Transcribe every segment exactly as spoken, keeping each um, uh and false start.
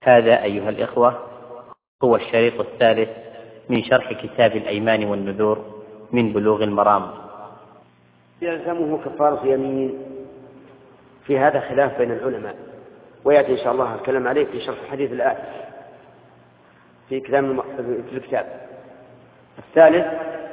هذا أيها الإخوة هو الشريط الثالث من شرح كتاب الأيمان والنذور من بلوغ المرام. يلزمه كفارة يمين. في هذا خلاف بين العلماء، ويأتي إن شاء الله الكلام عليه في شرح الحديث الآتي في كلام في الكتاب. الثالث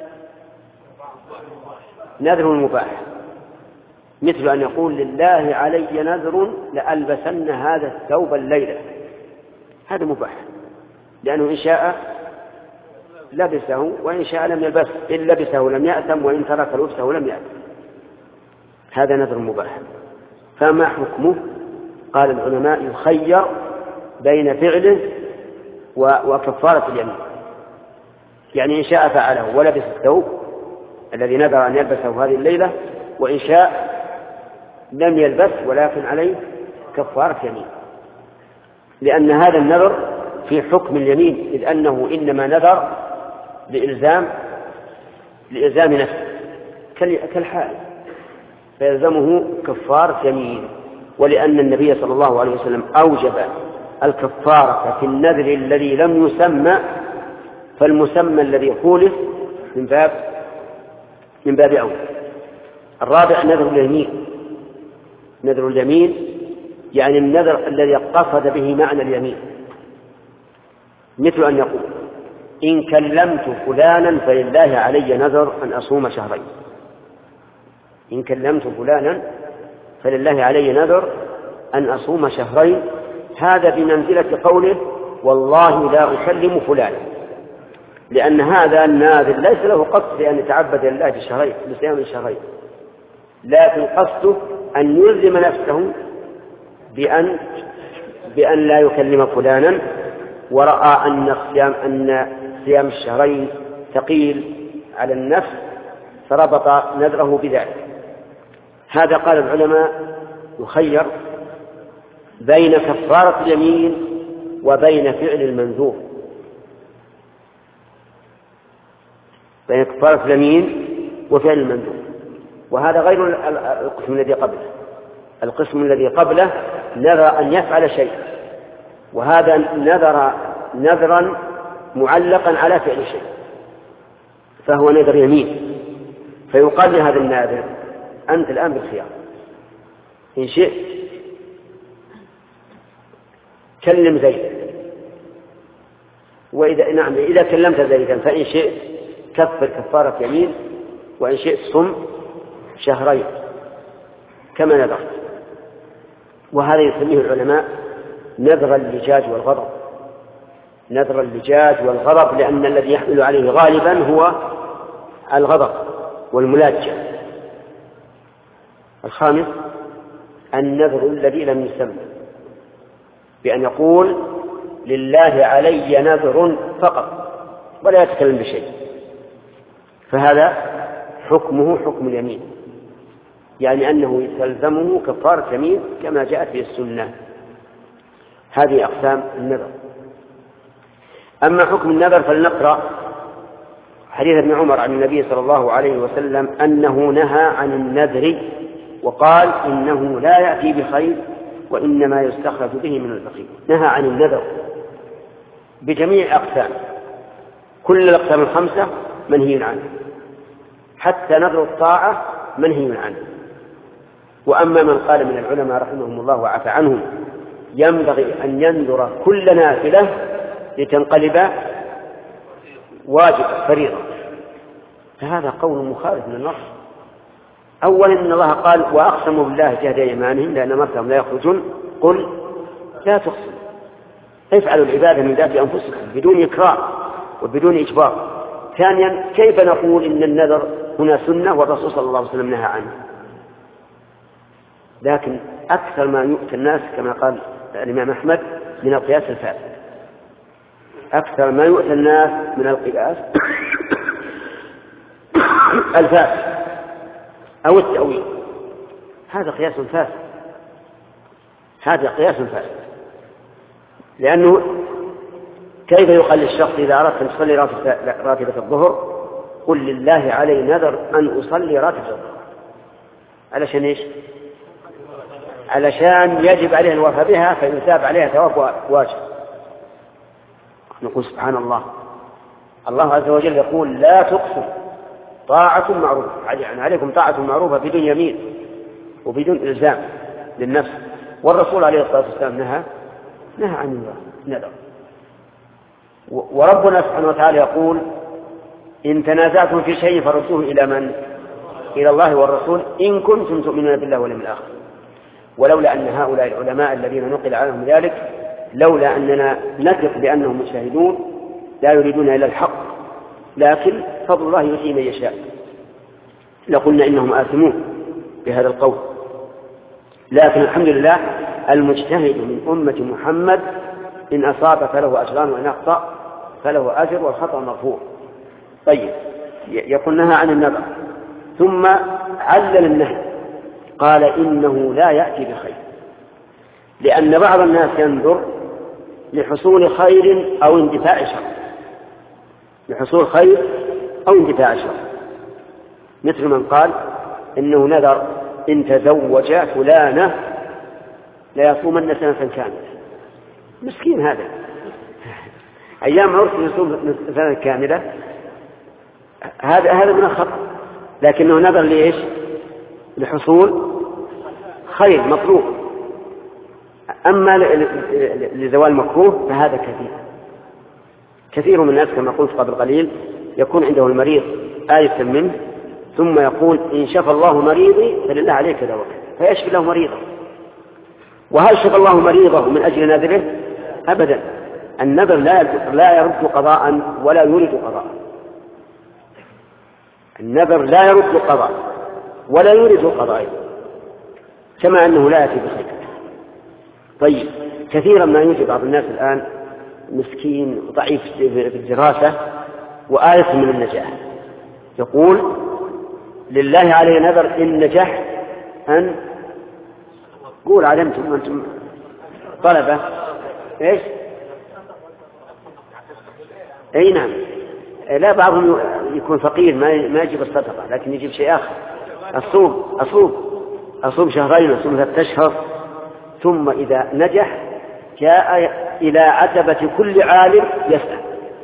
نذر المباح، مثل أن يقول لله علي نذر لألبسن هذا الثوب الليلة، هذا مباح لأنه إن شاء لبسه وإن شاء لم يلبسه، إن لبسه لم يأثم وإن ترك لبسه لم يأثم، هذا نذر مباح. فما حكمه؟ قال العلماء يخير بين فعله وكفارة اليمين، يعني إن شاء فعله ولبس الثوب الذي نذر أن يلبسه هذه الليلة، وإن شاء لم يلبس ولكن عليه كفارة يمين، لأن هذا النذر في حكم اليمين، إذ أنه إنما نذر لإلزام لإلزام نفسه كالحال، فيلزمه كفارة يمين. ولأن النبي صلى الله عليه وسلم أوجب الكفارة في النذر الذي لم يسمى، فالمسمى الذي خولف من باب من باب أول. الرابع نذر اليمين. نذر اليمين يعني النذر الذي قصد به معنى اليمين، مثل أن يقول إن كلمت فلانا فلله علي نذر أن أصوم شهرين. إن كلمت فلانا فلله علي نذر أن أصوم شهرين، هذا بمنزلة قوله والله لا أكلم فلانا، لأن هذا الناذر ليس له قصد أن يتعبد لله بشهرين بصيام شهرين، لكن قصده أن يلزم نفسه بأن بأن لا يكلم فلانا، ورأى أن صيام أن صيام الشهرين ثقيل على النفس فربط نذره بذلك. هذا قال العلماء يخير بين كفارة اليمين وبين فعل المنذور، بين كفارة اليمين وفعل المنذور، وهذا غير القسم الذي قبله. القسم الذي قبله نذر أن يفعل شيء، وهذا نذر نذرا معلقا على فعل شيء، فهو نذر يمين. فيقال لهذا الناذر أنت الآن بالخيار، إن شئت كلم زيد، وإذا نعم إذا كلمت زيدا فإن شئت كفر كفارة يمين، وإن شئت صم شهرين كما نذرت. وهذا يسميه العلماء نذر اللجاج والغضب. نذر اللجاج والغضب لأن الذي يحمل عليه غالبا هو الغضب والملاجة. الخامس النذر الذي لم يسمى، بأن يقول لله علي نذر فقط ولا يتكلم بشيء، فهذا حكمه حكم اليمين، يعني أنه يلزمه كفارة يمين كما جاءت في السنة. هذه أقسام النذر. أما حكم النذر فلنقرأ حديث ابن عمر عن النبي صلى الله عليه وسلم أنه نهى عن النذر وقال إنه لا يأتي بخير وإنما يستخرج به من البخيل. نهى عن النذر بجميع أقسام، كل الأقسام الخمسة منهي عنه، حتى نذر الطاعة منهي عنه. وأما من قال من العلماء رحمهم الله وعفى عنهم ينبغي أن ينذر كل نافلة لتنقلب واجب فريضة، فهذا قول مخالف للنص. أولا إن الله قال وأقسموا بالله جهد أيمانهم لأن مرتهم لا يخرجون، قل لا تقسموا، افعلوا العبادة من ذات أنفسكم بدون إكراه وبدون إجبار. ثانيا كيف نقول إن النذر هنا سنة والرسول صلى الله عليه وسلم نهى عنه؟ لكن أكثر ما يؤتى الناس كما قال الإمام أحمد من القياس الفاسد، أكثر ما يؤتى الناس من القياس الفاسد أو التأويل، هذا قياس فاسد، هذا قياس فاسد. لأنه كيف يقال للشخص إذا أردت أن تصلي راتبة الظهر قل لله علي نذر أن أصلي راتبة الظهر، علشان إيش؟ علشان يجب عليه الوفاء بها فيثاب عليها ثواب واجب، نقول سبحان الله، الله عز وجل يقول لا تقسم طاعة معروفة، يعني عليكم طاعة معروفة بدون يمين وبدون إلزام للنفس، والرسول عليه الصلاة والسلام نهى نهى عن النذر. وربنا سبحانه وتعالى يقول إن تنازعتم في شيء فردوه إلى من؟ إلى الله والرسول إن كنتم تؤمنون بالله واليوم الآخر. ولولا أن هؤلاء العلماء الذين نقل عنهم ذلك، لولا أننا نثق بأنهم مجتهدون لا يريدون إلا الحق، لكن فضل الله يؤتيه من يشاء، لقلنا إنهم آثمون بهذا القول. لكن الحمد لله المجتهد من أمة محمد إن أصاب فله أجران وإن أخطأ فله أجر والخطأ مغفور. طيب، يقول نهى عن النذر، ثم علل النهي قال إنه لا يأتي بخير، لأن بعض الناس ينذر لحصول خير أو اندفاع شر، لحصول خير أو اندفاع شر، مثل من قال إنه نذر إن تزوج فلانة لا يصومن سنة كاملة. مسكين هذا، أيام عرس يصوم سنة كاملة، هذا هذا من الخطأ، لكنه نذر لإيش؟ لحصول خير مطلوب. أما لزوال مكروه فهذا كثير كثير من الناس كما قلت قبل قليل يكون عنده المريض آية منه ثم يقول إن شفى الله مريضي فلله عليه كذا وكذا، فيشفي له مريضه. وهل شفى الله مريضه من أجل نذره؟ أبدا. النذر لا يرد قضاء ولا يريد قضاء، النذر لا يرد قضاء ولا يريد قضاء، كما أنه لا يأتي بخير. طيب، كثيرا ما يوجد بعض الناس الآن مسكين ضعيف في الدراسة وآية من النجاح، يقول لله عليه نذر إن نجح أن قول علمتم أنتم طلبة إيش؟ أي نعم. لا، بعضهم يكون فقير ما يجيب الصدقة لكن يجيب شيء آخر، أصوم أصوم أصوم شهرين أصوم ثلاثة أشهر، ثم إذا نجح جاء إلى عتبة كل عالم يسأل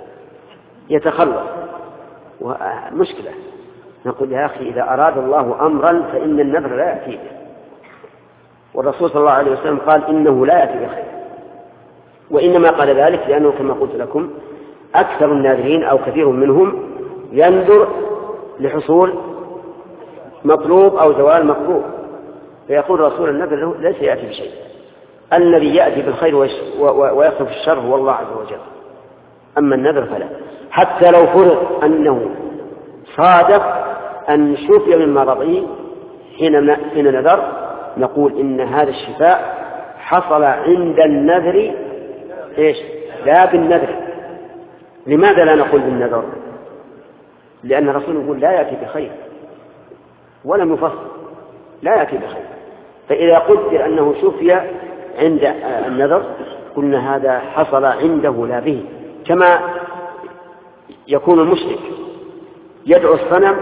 يتخلص، ومشكلة. نقول يا أخي إذا أراد الله أمرا فإن النذر لا يأتي به، والرسول صلى الله عليه وسلم قال إنه لا يأتي بخير، وإنما قال ذلك لأنه كما قلت لكم أكثر الناذرين أو كثير منهم ينذر لحصول مطلوب أو زوال مطلوب، فيقول رسول النذر ليس يأتي بشيء، الذي يأتي بالخير ويصرف الشر هو الله عز وجل، أما النذر فلا. حتى لو فرض أنه صادف أن شفي من مرضه حين حين نذر، نقول إن هذا الشفاء حصل عند النذر إيش؟ لا بالنذر. لماذا لا نقول بالنذر؟ لأن الرسول يقول لا يأتي بخير ولم يفصل، لا يأتي بخير. فإذا قدر أنه شفي عند النذر قلنا هذا حصل عنده لا به، كما يكون المشرك يدعو الصنم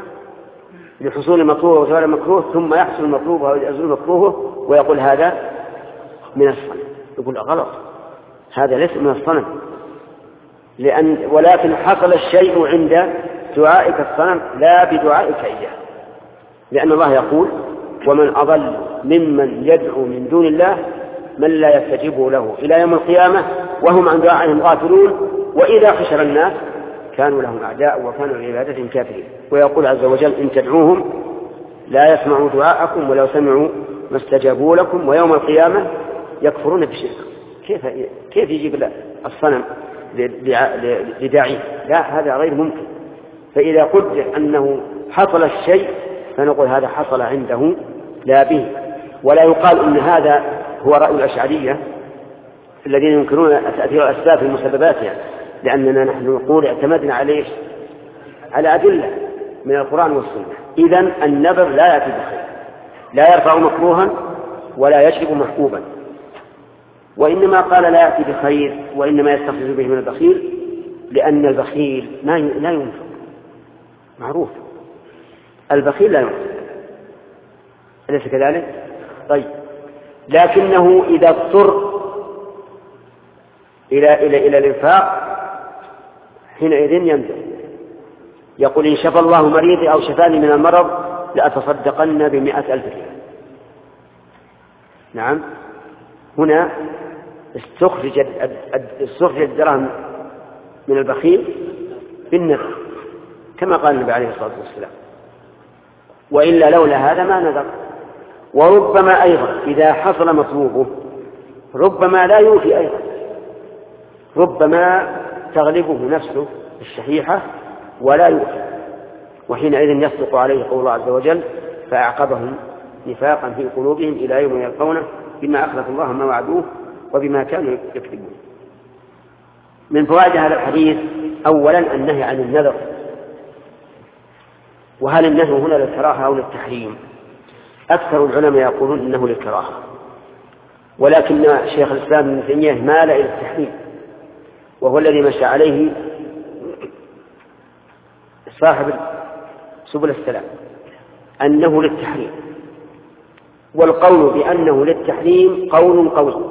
لحصول المطلوب وزوال المكروه، ثم يحصل المطلوب ويزول مكروهه ويقول هذا من الصنم. يقول غلط، هذا ليس من الصنم، لأن ولكن حصل الشيء عند دعائك الصنم لا بدعائك إياه، لأن الله يقول ومن أضل ممن يدعو من دون الله من لا يستجيب له إلى يوم القيامة وهم عن دعائهم غافلون وإذا حشر الناس كانوا لهم أعداء وكانوا لعبادتهم كافرين. ويقول عز وجل إن تدعوهم لا يسمعوا دعاءكم ولو سمعوا ما استجابوا لكم ويوم القيامة يكفرون بشرك. كيف كيف يجيب الصنم لداعيه؟ لا، هذا غير ممكن. فإذا قدر أنه حصل الشيء فنقول هذا حصل عنده لا به. ولا يقال إن هذا هو رأي الأشعرية الذين ينكرون تأثير الأسباب في مسبباتها، لأننا نحن نقول اعتمدنا عليه على أدلة من القرآن والسنة. إذن النذر لا يأتي بخير، لا يرفع مكروها ولا يجلب محبوبا، وإنما قال لا يأتي بخير وإنما يستخرج به من البخيل، لأن البخيل لا ينفق، معروف البخيل لا ينفق، أليس كذلك؟ طيب، لكنه إذا اضطر إلى إلى إلى الإنفاق حينئذ ينذر يقول إن شفى الله مريضي أو شفاني من المرض لأتصدقن بمئة ألف ريال. نعم، هنا استخرج استخرج الدراهم من البخيل بالنذر كما قال النبي عليه الصلاة والسلام، وإلا لولا هذا ما نذر. وربما أيضا إذا حصل مطلوبه ربما لا يوفي أيضا، ربما تغلبه نفسه الشحيحة ولا يوفي، وحينئذ يصدق عليه قول الله عز وجل فأعقبهم نفاقا في قلوبهم إلى يوم يلقونه بما أخلف الله ما وعدوه وبما كانوا يكذبون. من فوائد هذا الحديث أولا النهي عن النذر، وهل النهي هنا للكراهة أو للتحريم؟ أكثر العلماء يقولون إنه للكراهة، ولكن شيخ الإسلام ابن تيمية مال إلى التحريم، وهو الذي مشى عليه صاحب سبل السلام أنه للتحريم، والقول بأنه للتحريم قول قوي.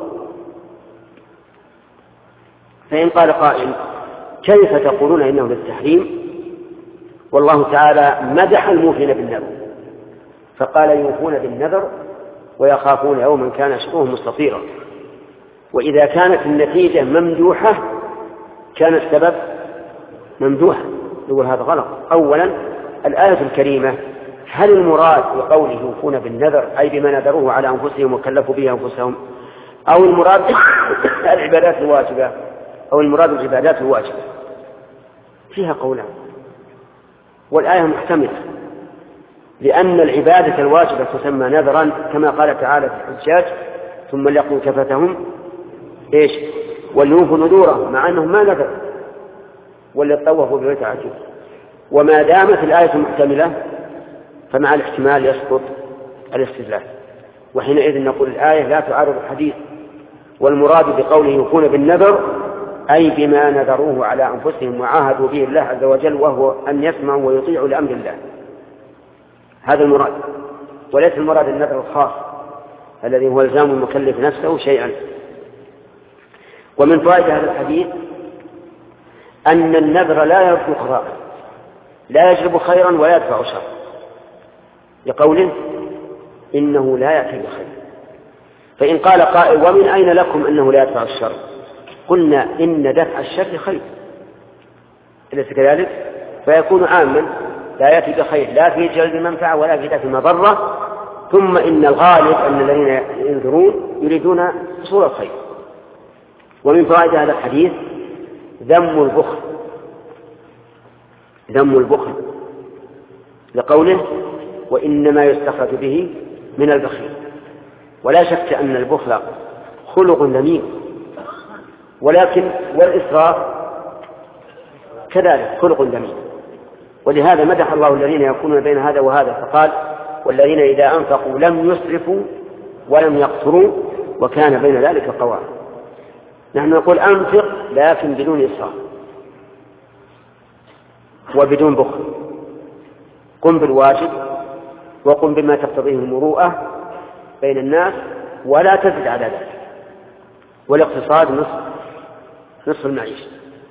فإن قال قائل كيف تقولون إنه للتحريم والله تعالى مدح الموفين بالنذر، فقال يوفون بالنذر ويخافون يوما كان شره مستطيرا، وإذا كانت النتيجة ممدوحة كان السبب ممدوحا. يقول هذا غلط. أولا الآية الكريمة هل المراد بقوله يوفون بالنذر أي بما نذروه على أنفسهم وكلفوا به أنفسهم، أو المراد العبادات الواجبة، أو المراد العبادات الواجبة؟ فيها قولان، والآية محتملة، لأن العبادة الواجبة تسمى نذرا كما قال تعالى في الحجاج ثم ليقضوا تفتهم إيش وليوفوا نذورهم، مع أنهم ما نذر وليطوفوا ببيت عتيق. وما دامت الآية محتملة فمع الاحتمال يسقط الاستدلال، وحينئذ نقول الآية لا تعارض الحديث، والمراد بقوله يوفون بالنذر أي بما نذروه على أنفسهم وعاهدوا به الله عز وجل، وهو أن يسمعوا ويطيعوا لأمر الله، هذا المراد، وليس المراد النذر الخاص الذي هو الزام المكلف نفسه شيئا. ومن فوائد هذا الحديث أن النذر لا يرجو قضاء، لا يجلب خيرا ولا يدفع شرا، لقوله إنه لا يأتي بخير. فإن قال قائل ومن أين لكم أنه لا يدفع الشر؟ قلنا إن دفع الشر خير، أليس كذلك؟ فيكون عاما لا يأتي بخير لا في جلب المنفعة ولا في دفع المضرة. ثم إن الغالب أن الذين ينذرون يريدون حصول الخير. ومن فوائد هذا الحديث ذم البخل، ذم البخل لقوله وإنما يستخرج به من البخيل. ولا شك أن البخل خلق ذميم، ولكن والإسراف كذلك خلق ذميم، ولهذا مدح الله الذين يكونون بين هذا وهذا فقال والذين إذا أنفقوا لم يسرفوا ولم يقتروا وكان بين ذلك قوام. نحن نقول أنفق لكن بدون إسراف وبدون بخل، قم بالواجب وقم بما تقتضيه المروءة بين الناس ولا تزد على ذلك، والاقتصاد نصف نصف المعيشة.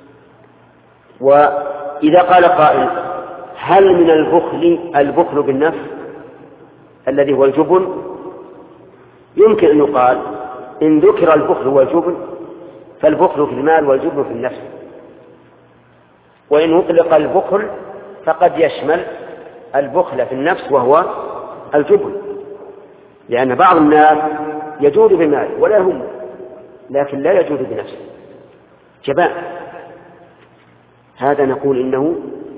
وإذا قال قائل هل من البخل البخل بالنفس الذي هو الجبن؟ يمكن أن يقال إن ذكر البخل والجبن فالبخل في المال والجبن في النفس، وإن أطلق البخل فقد يشمل البخل في النفس وهو الجبن، لأن بعض الناس يجود بماله ولا هم، لكن لا يجود بنفسه جبان، هذا نقول إنه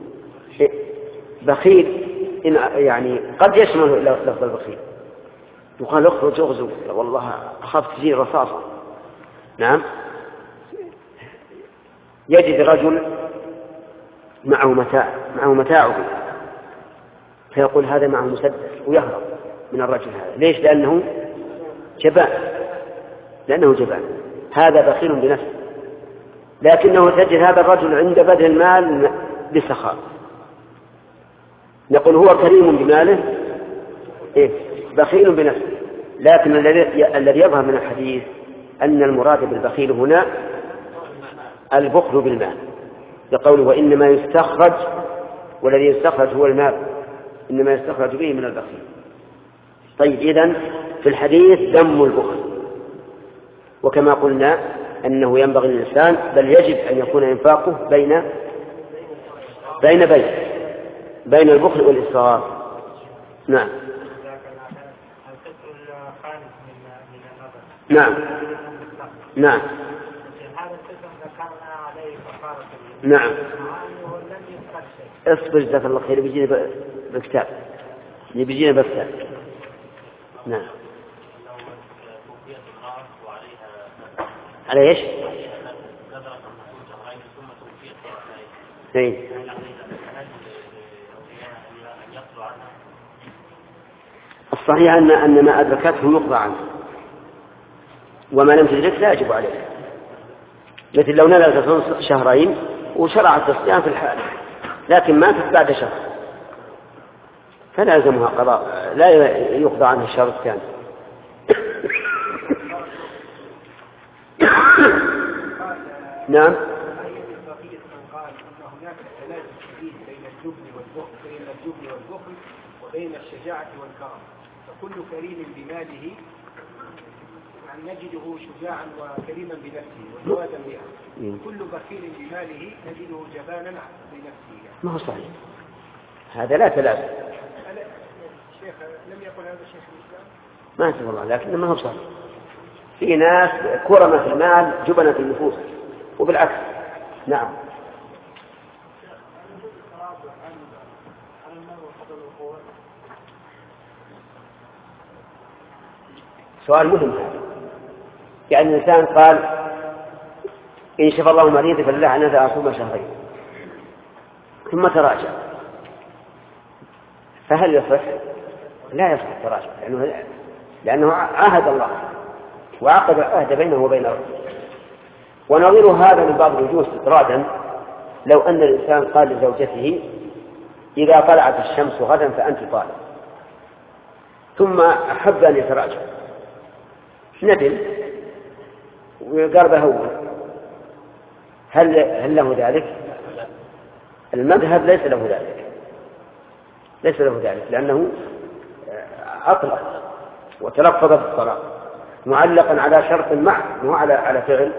بخيل، إن يعني قد يشمل لفظ البخيل، يقال اخرج اغزو والله أخاف تجيء رصاصة. نعم، يجد رجل معه متاع معه متاعه فيقول هذا معه مسدس ويهرب من الرجل هذا. ليش؟ لأنه جبان، لأنه جبان، هذا بخيل بنفسه، لكنه تجد هذا الرجل عند بذل المال بسخاء، نقول هو كريم بماله إيه؟ بخيل بنفسه. لكن الذي يظهر من الحديث أن المراد بالبخيل هنا البخل بالمال، بقوله وإنما يستخرج، والذي يستخرج هو المال، إنما يستخرج به من البخيل. طيب إذن في الحديث ذم البخل، وكما قلنا أنه ينبغي للإنسان بل يجب أن يكون إنفاقه بين بين بين بين البخل والإسراف. نعم نعم نعم نعم. اصبر جزاك الله خير، بيجينا بالكتاب بيجينا بالكتاب. نعم. على ايش؟ اي الصحيح ان ان ما ادركته يقضى عنه، وما لم تدرك لا يجب عليه. مثل لو نزلت شهرين وشرعت الصيام في الحال لكن ماتت بعد شهر فلا يلزمها قضاء، لا يقضى عنها الشهر الثاني. نعم. بين الجبن والبخل وبين الشجاعة والكرم، فكل كريم بماله يعني نجده شجاعا وكريما بنفسه وجوادا بها، كل بخيل بماله نجده جبانا بنفسه. ما هو صحيح هذا، لا تلازم. شيخ لم يقل هذا شيخ الإسلام؟ ما أعرف والله، لكن ما هو صحيح. في ناس كرمة في المال جبنة في النفوس وبالعكس. نعم. سؤال مهم هذا. يعني الإنسان قال إن شفى الله مريضي فلله أن أصوم شهرين، ثم تراجع، فهل يصح؟ لا يصح التراجع، لأنه, لأنه عاهد الله وعقد العهد بينه وبين ربه. ونظير هذا من بعض الوجوه استطرادا، لو أن الإنسان قال لزوجته إذا طلعت الشمس غدا فأنت طالب، ثم أحب أن يتراجع، ندم وقرب هو، هل هل له ذلك؟ المذهب ليس له ذلك، ليس له ذلك، لأنه أطلق وتلفظ بالطلاق معلقا على شرط معه مو على على فعل.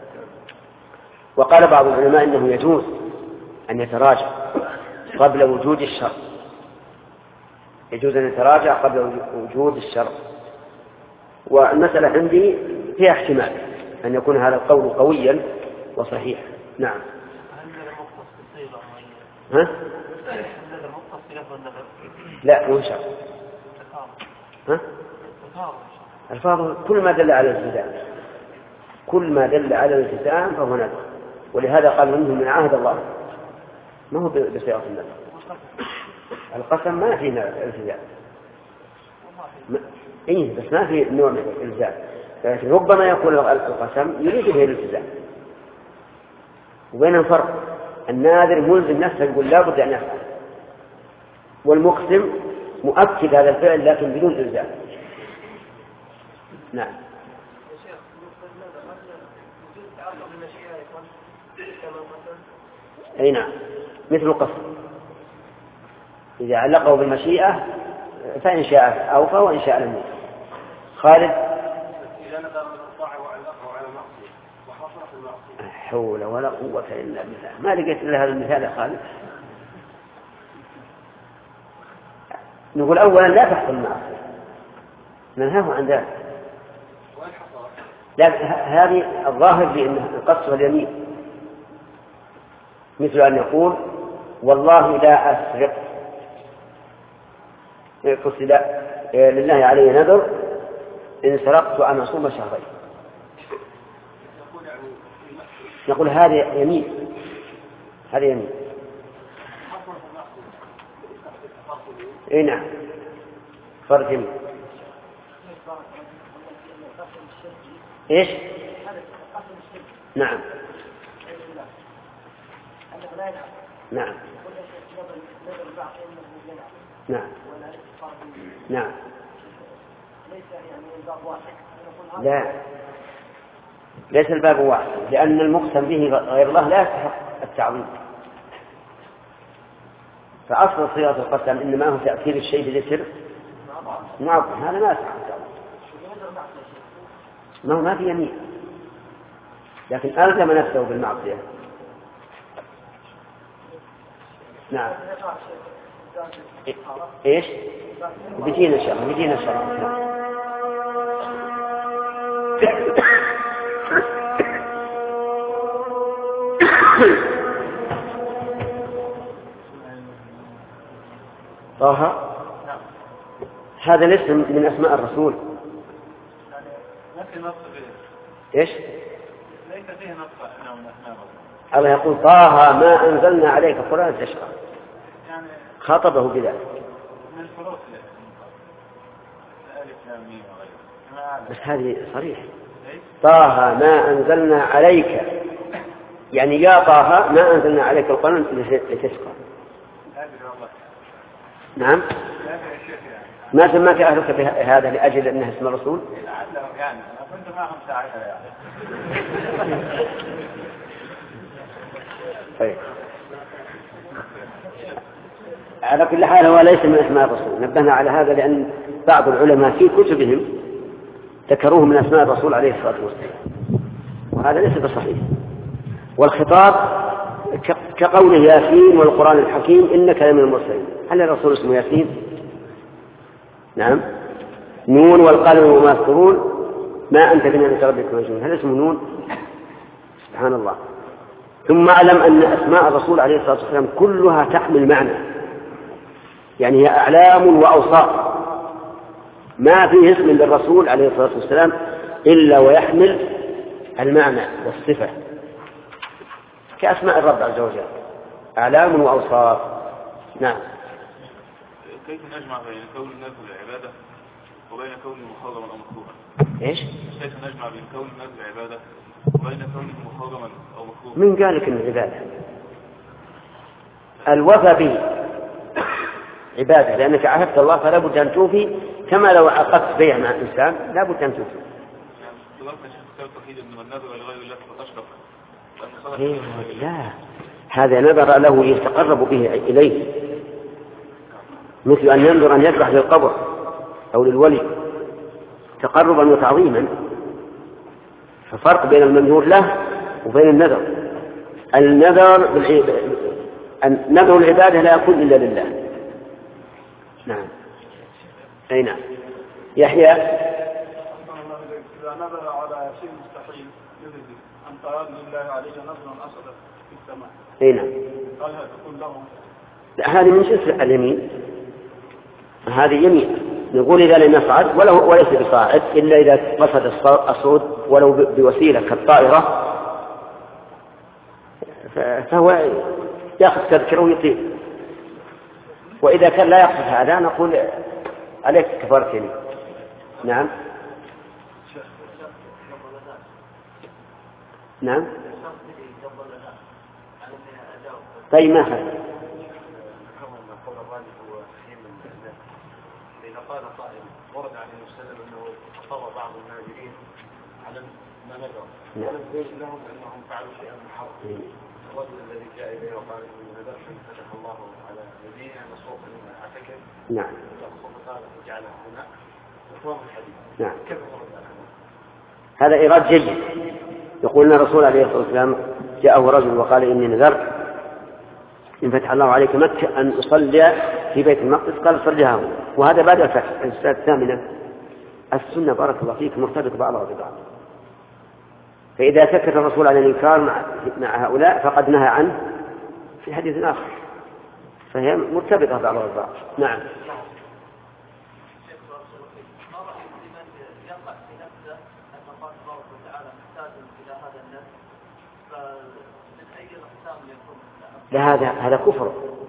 وقال بعض العلماء إنه يجوز أن يتراجع قبل وجود الشرط، يجوز أن يتراجع قبل وجود الشرط. والمسألة عندي فيها احتمال أن يكون هذا القول قويا وصحيح. نعم. ها؟ لا مو شرط. ها؟ الفاظ كل ما دل على الالتزام، كل ما دل على الالتزام فهو نذر، ولهذا قال منه من عهد الله، ما هو بصيغة النذر. القسم ما فيه التزام، إيه بس ما في نوع من الالتزام، لكن ربما يكون القسم يريد به الالتزام. وبين الفرق الناذر ملزم نفسه يقول لا بد أن يفعل، والمقسم مؤكد هذا الفعل لكن بدون التزام. نعم. أي نعم، مثل القسم إذا علقه بالمشيئة فإن شاء أوفى وإن شاء لم يوفى. خالد. إذا نذر بالطاعة وعلقه على المعصية وحصل في المعصية. حول ولا قوة إلا بالله، ما لقيت إلا هذا المثال يا خالد. نقول أولا لا تحصل المعصية، ننهاه عن ذلك. لا هذه الظاهر بأن القصد واليمين، مثل أن يقول والله لا أسرق، قصد لله علي نذر إن سرقت أن أصوم شهرين، نقول هذا يمين، هذا يمين. اي نعم فرق يمين. ايش؟ نعم نعم نعم نعم. لا ليس الباب واحد، لأن المقسم به غير الله لا يستحق التعظيم. فأصل صيغة القسم إنما هو تأكيد الشيء بالاسم معظم، هذا ما يصح ما هو ما في يمين، لكن ألزم نفسه بالمعصية. نعم. إيش؟ بيجينا إن شاء الله، بيجينا إن شاء الله. طه هذا الاسم من أسماء الرسول. إيش؟ ليس فيه نص أنه من أسماء الرسول. الله يقول طه ما أنزلنا عليك القرآن تشقى، يعني خاطبه بذلك. من الحروف الألف لام ميم وغيره. بس هذه صريح. طه ما أنزلنا عليك، يعني يا طه ما أنزلنا عليك القرآن لتشقى. نعم. ما سماك أهلك بهذا لأجل أنه اسم الرسول؟ يعني كنت معهم ساعتها يعني. طيب. على كل حال هو ليس من أسماء الرسول، نبهنا على هذا لأن بعض العلماء في كتبهم ذكروه من أسماء الرسول عليه الصلاة والسلام، وهذا ليس بصحيح. والخطاب كقوله ياسين والقرآن الحكيم إنك لمن المرسلين، هل الرسول اسمه ياسين؟ نعم. نون والقلم وما يسطرون ما أنت بنعمة ربك مجنون، هل اسمه نون؟ سبحان الله. ثم أعلم أن أسماء الرسول عليه الصلاة والسلام كلها تحمل معنى، يعني هي أعلام وأوصاف، ما فيه اسم للرسول عليه الصلاة والسلام إلا ويحمل المعنى والصفة، كأسماء الرب عز وجل أعلام وأوصاف. نعم. كيف نجمع بين كون الناس بالعبادة وبين كون محرما أو مكروها؟ إيش؟ كيف نجمع بين كون الناس بالعبادة وبين كون محرما أو مكروها؟ من قال لك إن العبادة الوفاء به عبادة، لأنك عهدت الله فلا بد أن توفي، كما لو عقدت بيع مع إنسان لا بد أن توفي. إيه لا، هذا نذر له يتقرب به إليه، مثل أن ينظر أن يذبح للقبر أو للولي تقربا وتعظيما، ففرق بين المنذور له وبين النذر. النذر نذر العبادة لا يكون إلا لله. نعم. أي نعم. يحيى إذا نذر على شيء مستحيل يذهب أن تراد لله عليه نذرا أصلا في السماء. أي نعم. قال هذا تكون له. لا، هذه من جنس اليمين، هذه يمين نقول إذا لم يصعد وليس بصاعد إلا إذا قصد الصعود ولو بوسيلة كالطائرة فهو يأخذ تذكره ويطير، وإذا كان لا يقصد هذا نقول عليك كفارة يمين. نعم. نعم. طيب ما هذا؟ إذا قال قائل ورد عليه وسلم أنه خطر بعض المهاجرين على ما نذر ولم يبين لهم أنهم فعلوا شيئا محرما، الرجل الذي جاء إليه وقال إنه نذر فتح الله على يديه مصروف من اعتكف. نعم. قال جعلها هنا وفهم الحديث. نعم. كيف ورد على هذا إيراد جيد. يقول لنا الرسول عليه الصلاة والسلام جاءه رجل وقال إني نذرت إن فتح الله عليك مكة أن أصلي في بيت المقدس، قال صليها هنا، وهذا بعد الفتح. السنة الثامنة السنة بارك الله فيك مرتبط بعضها ببعض، فإذا سكت الرسول عن الإنكار مع, مع هؤلاء فقد نهى عنه في حديث آخر، فهي مرتبطة بعضها ببعض. نعم. هذا هذا كفر.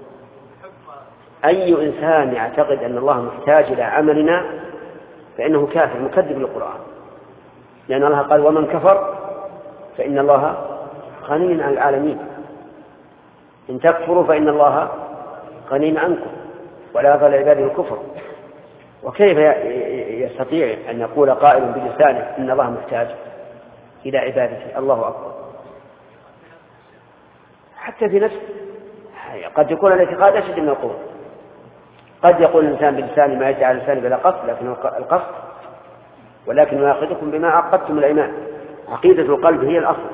أي إنسان يعتقد أن الله محتاج إلى عملنا فإنه كافر مكذب للقرآن، لأن الله قال ومن كفر فإن الله غني عن العالمين، إن تكفروا فإن الله غني عنكم ولا يرضى لعباده الكفر. وكيف يستطيع أن يقول قائل بلسانه إن الله محتاج إلى عبادته؟ الله أكبر. حتى في نفسه قد يكون الاعتقاد أشد من القول. قد يقول الإنسان بلسانه ما يجعل لسانه بلا قصد، لكن القصد ولكن يؤاخذكم بما عقدتم الأيمان. عقيدة القلب هي الأصل.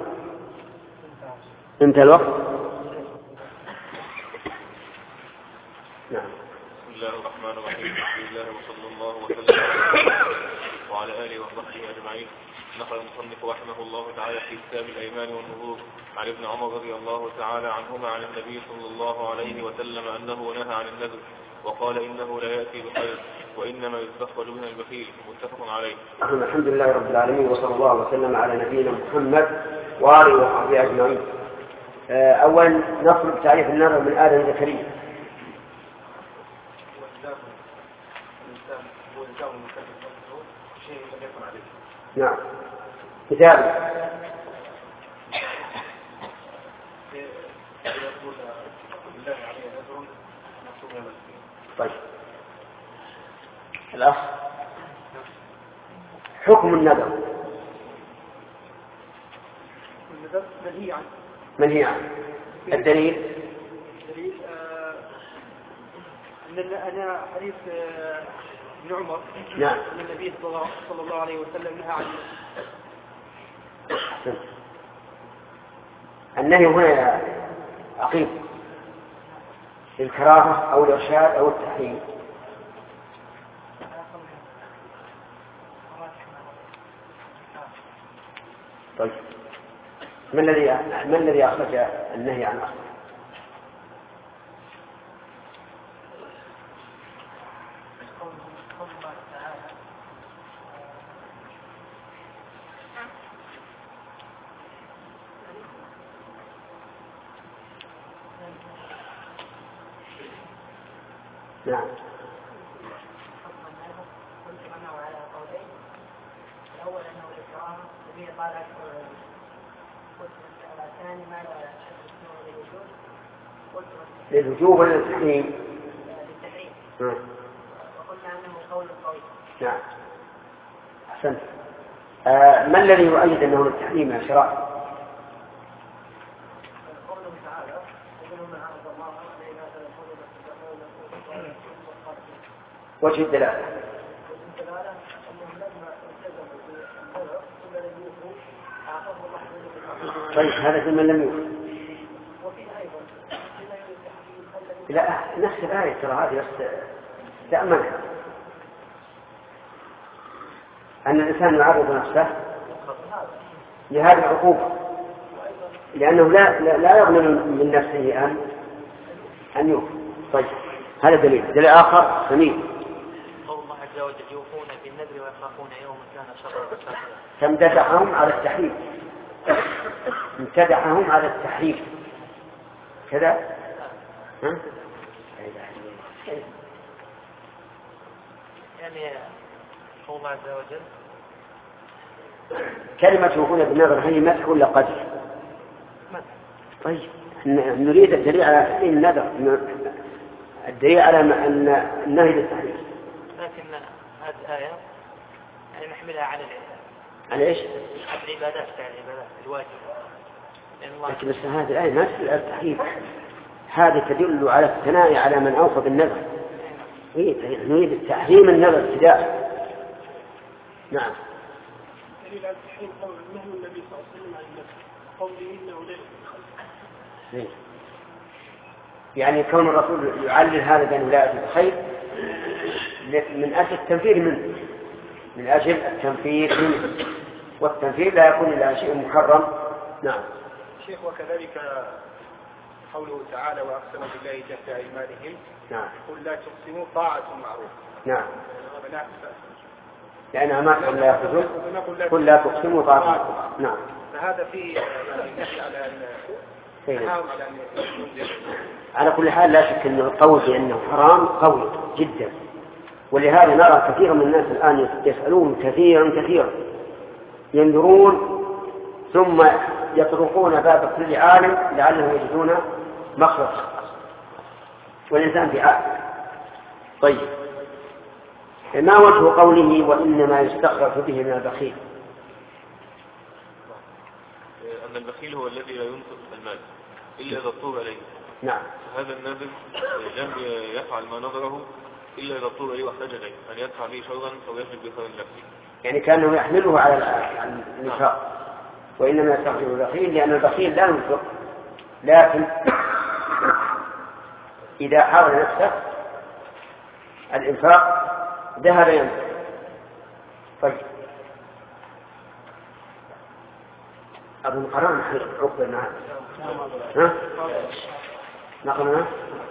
انتهى الوقت. نعم. بسم الله الرحمن الرحيم. بسم الله وصلى الله وسلم وعلى آله وصحبه أجمعين. نقل المصنف رحمه الله تعالى في كتاب الأيمان والنذور عن ابن عمر رضي الله تعالى عنهما عن النبي صلى الله عليه وسلم أنه نهى عن النذر وقال إنه لا يأتي بخير وإنما يستخرج من البخيل. متفق عليه. الحمد لله رب العالمين وصلى الله وسلم على نبينا محمد وآله وصحبه أجمعين. أولا نطلب تعريف النذر من آدم زكريا. نعم. كتاب طيب. الأخ حكم النذر النذر منهي عنه. منهي عنه. الدليل الدليل أن أنا حديث ابن عمر نعم أن النبي صلى الله عليه وسلم نهى عنه. النهي هنا عقيم الكراهة أو الإرشاد أو التحريم. طيب ما الذي ما الذي أخرج النهي عن أصله؟ نعم. الأول أنه الإكراه الذي قال الثاني ما لا للوجوب ولا للتحريم؟ للتحريم. نعم. وقلنا أنه قول قوي. نعم. أحسنت. آه ما الذي يؤيد أنه للتحريم يا شراء؟ قوله تعالى ومنهم من عهد الله إلينا وجه الدلالة. طيب هذا في من لم يوفي. لا نفس الآية ترى هذه بس تأملها أن الإنسان يعرض نفسه لهذه العقوبة لأنه لا لا يضمن من نفسه أن أن يوفي. طيب هذا دليل. دليل آخر سمين قول الله عز وجل يوفون بالنذر ويخافون يوما كان شرا مستقبلا. فامتدحهم على التحريم. امتدحهم على التحريم كذا. ها؟ يعني قول الله عز وجل كلمة يوفون بالنذر هي مدح ولا قدر؟ طيب نريد الدليل على تحريم النذر، الدليل على أن النهي للتحريم. لكن هذه الآية يعني نحملها على على إيش؟ على العبادات على العبادات الواجب. لكن بس هذه الآية ما تدل على التحريم، هذه تدل على الثناء على من أوفى بالنذر. نريد التحريم النذر ابتداء. نعم. دليل على التحريم قول نهي النبي صلى الله عليه وسلم عن النذر قوله إنه لا. يعني كون الرسول يعلل هذا بأنه لا يأتي بخير من أجل التنفير منه، من أجل التنفير منه، والتنفير لا يكون إلا شيء محرم. نعم. شيخ وكذلك قوله تعالى وأقسموا بالله جهد أيمانهم. نعم. قل لا تقسموا طاعة معروف. نعم. لأنها ما قل لا يأخذون قل لا تقسموا طاعة معروف. نعم. فهذا فيه نهي على أن على أن على كل حال لا شك أن القول بأنه حرام قوي جدا، ولهذا نرى كثيرا من الناس الآن يسألون كثيرا كثيرا ينظرون ثم يطرقون باب كل عالم لعلهم يجدون مخرج، والإنسان في عالم. طيب ما وجه قوله وإنما يستخرج به من البخيل؟ أن البخيل هو الذي لا ينفق المال إلا إذا طلب عليه. نعم. هذا النذر لم يفعل ما نذره إلا إذا اضطر إليه واحتاج إليه أن يدفع به شرا أو يخرج بخير نفسه. يعني كأنه يحمله على الإنفاق، وإنما يستخدم البخيل لأن البخيل لا ينفق، لكن إذا حاول نفسه الإنفاق ذهب ينفق. طيب أبو قرآن عقب معه ها؟ نقلنا؟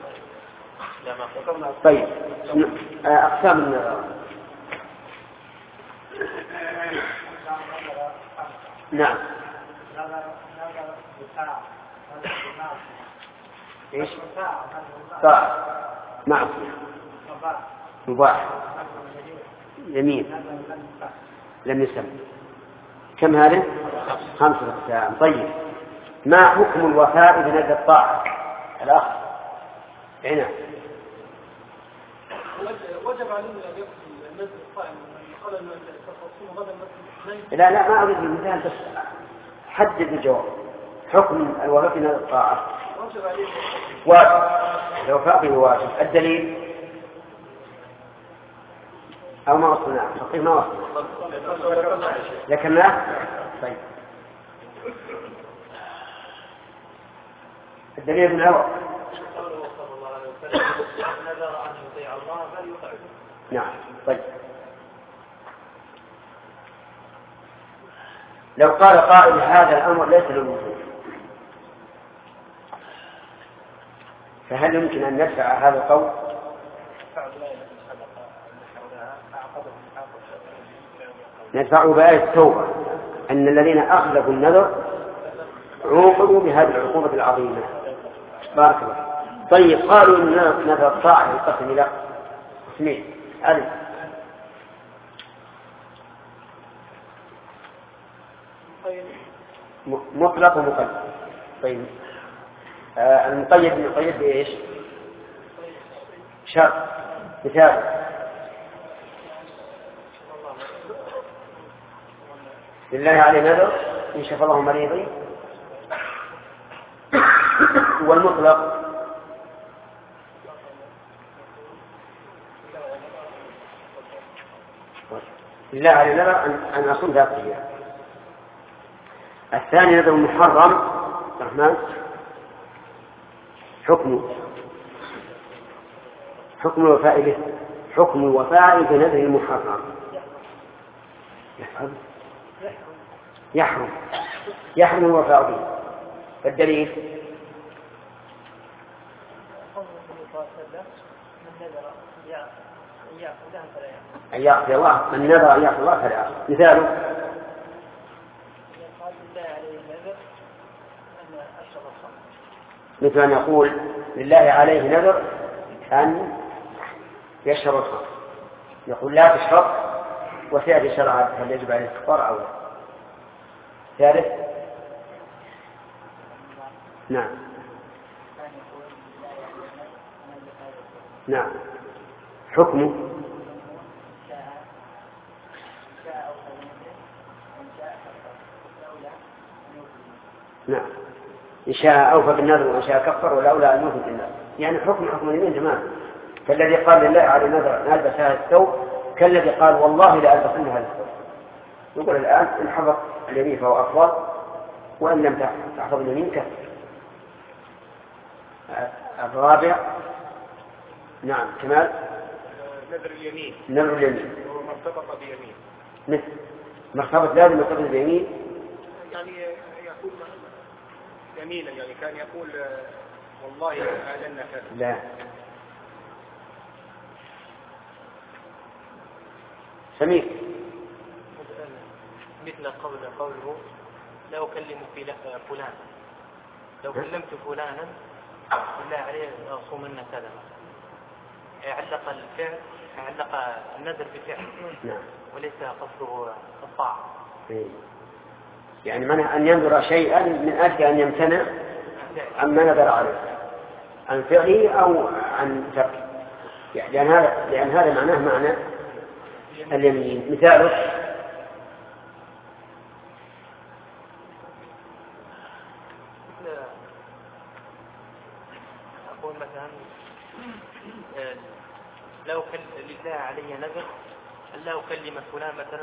طيب أقسام النظر. نعم. إيش؟ طاعة معصية مباح يمين لم يسمى. كم هذا؟ خمسة أقسام. طيب ما حكم الوفاء بنذر الطاعة؟ الأخ هنا وجب علينا أن يقضي النذر الصائم قال أن تصوم غدا مثلا. لا لا ما أريد المثال بس حدد الجواب. حكم الوفاء بنذر الطاعة وجب علينا واجب. الوفاء به واجب. الدليل أو ما وصلنا فقيه ما وصلنا ذكرناه. طيب الدليل من الأول. نعم. طيب لو قال قائل هذا الأمر ليس للوجوب فهل يمكن أن ندفع هذا القول؟ ندفعه بآية التوبة أن الذين أخلفوا النذر عوقبوا بهذه العقوبة العظيمة. بارك الله. طيب قالوا إن نذر الطاعة ينقسم إلى قسمين. ألف مطلق ومقيد. طيب آه المقيد المقيد بإيش؟ شرط. مثال لله عليه نذر إن شفى الله مريضي. والمطلق لله عليه نذر أن أصوم ذات أيام. الثاني نذر محرم. رحمن حكمه حكم الوفاء به حكم الوفاء بنذر المحرم. يحرم يحرم يحرم الوفاء به. فالدليل أن يعطي الله من نذر أن يعطي الله فلا يعطي. مثاله مثل أن يقول لله عليه نذر أن يشرب الخمر يقول لا تشرب وسيأتي شرعا هل يجب عليه الكفار أو لا. ثالث نعم نعم حكمه نعم إن شاء أوفى بالنذر وإن شاء كفر والأولى أن يوفي بالنذر. يعني حكم حكم اليمين تماما. فالذي قال لله على نذر أن ألبس هذا الثوب كالذي قال والله لا ألبسن هذا الثوب. يقول الآن إن حفظ اليمين فهو أفضل وإن لم تحفظ اليمين كفر. الرابع نعم كمال نذر اليمين. نذر اليمين هو مرتبط بيمين مثل مرتبط لازم مرتبط بيمين يعني يقول يمينا يعني كان يقول والله أعلنا كذا. لا سمير مثل قول قوله لا أكلم في فلان لو كلمت فلانا بالله عليه أصومن كذا. علق الفعل علق النذر بفعل وليس قصده الطاعة. يعني منع أن ينذر شيئا من أجل أن يمتنع عما نذر عليه عن فعله أو عن تركه. يعني لأن هذا لأن هذا معناه معنى اليمين. مثاله يقول مثلا لو كان لله علي نذر أن لا أكلم فلان مثلا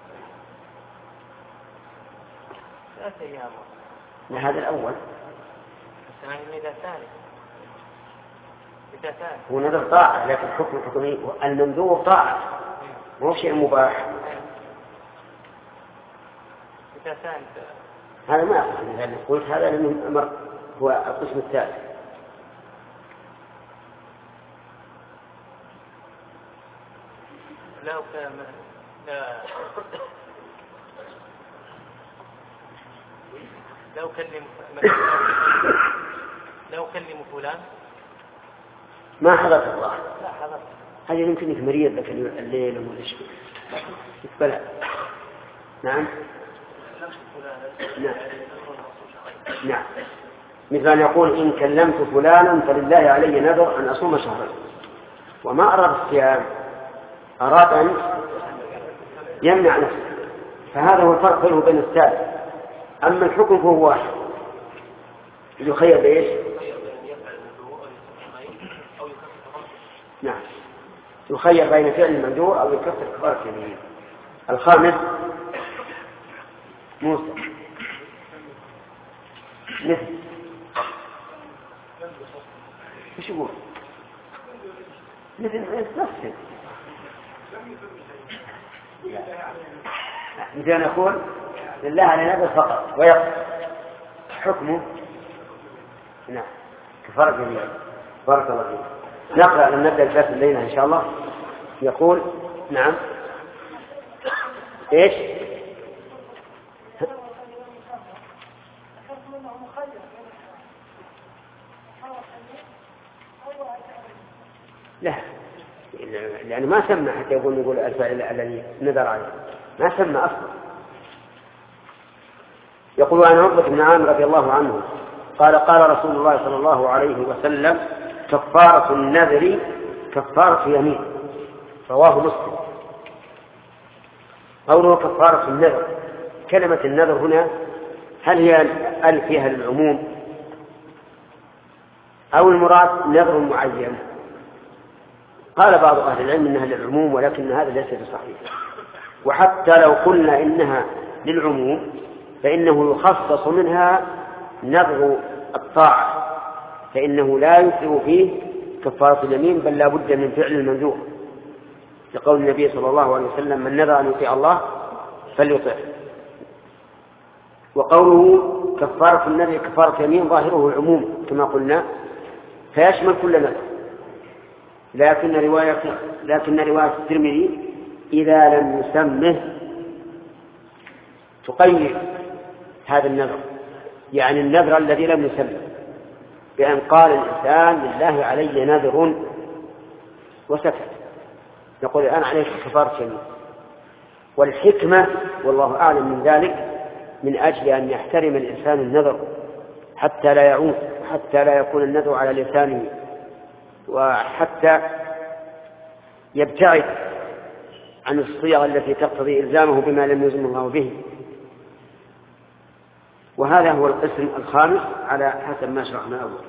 ثلاثة أيام. هذا الأول. مثلا إذا ثاني إذا ثاني هو نذر طاعة، لكن حكم حكمي المنذور طاعة مو شيء مباح. إذا ثاني هذا ما أفهم، يعني قلت هذا لأنه أمر هو القسم الثالث. لو كان لو كلم لو كلم فلان ما حضرت الله. لا حضرت. هذه يمكن انك مريض لك الليل ولا شيء. بلى. نعم. نعم. نعم. مثل أن يقول إن كلمت فلانا فلله علي نذر أن أصوم شهرا، وما أراد الصيام، أراد أن يمنع نفسه، فهذا هو الفرق بينه وبين الثالث. أما الحكم فهو واحد، يخير بإيش؟ نعم، يخير بين فعل المندوب أو يكفر كفارة يمين. الخامس موسى مثل ايش يقول؟ مثل نفسه. مثل أن يقول لله على نذر فقط ويقف حكمه نعم كفارة يمين. بارك الله فيك. نقرأ لما نبدأ الدرس الليلة إن شاء الله. يقول نعم إيش؟ لا، لأنه ما سمى حتى يقول نقول الفعل الذي نذر عليه ما سمى أصلا. يقول عن عقبة بن عامر رضي الله عنه قال قال رسول الله صلى الله عليه وسلم كفارة النذر كفارة يمين. رواه مسلم. قوله كفارة النذر، كلمة النذر هنا هل هي ألف فيها للعموم أو المراد نذر معين؟ قال بعض أهل العلم إنها للعموم، ولكن هذا ليس بصحيح. وحتى لو قلنا إنها للعموم فإنه يخصص منها نذر الطاعة، فإنه لا يثر فيه كفارة اليمين، بل لا بد من فعل المنذور، لقول النبي صلى الله عليه وسلم من نذر أن يطيع الله فليطع. وقوله كفارة النذر كفارة يمين ظاهره العموم كما قلنا، فيشمل كل نذر، لكن رواية لكن رواية الترمذي إذا لم يسمه تقيد هذا النذر، يعني النذر الذي لم يسمه، بأن قال الإنسان لله علي نذر وسكت، يقول الآن عليك كفارة يمين. والحكمة والله أعلم من ذلك من أجل أن يحترم الإنسان النذر حتى لا يعود، حتى لا يكون النذر على لسانه، وحتى يبتعد عن الصيغ التي تقتضي إلزامه بما لم يلزم الله به. وهذا هو القسم الخامس على حسب ما شرحنا أول.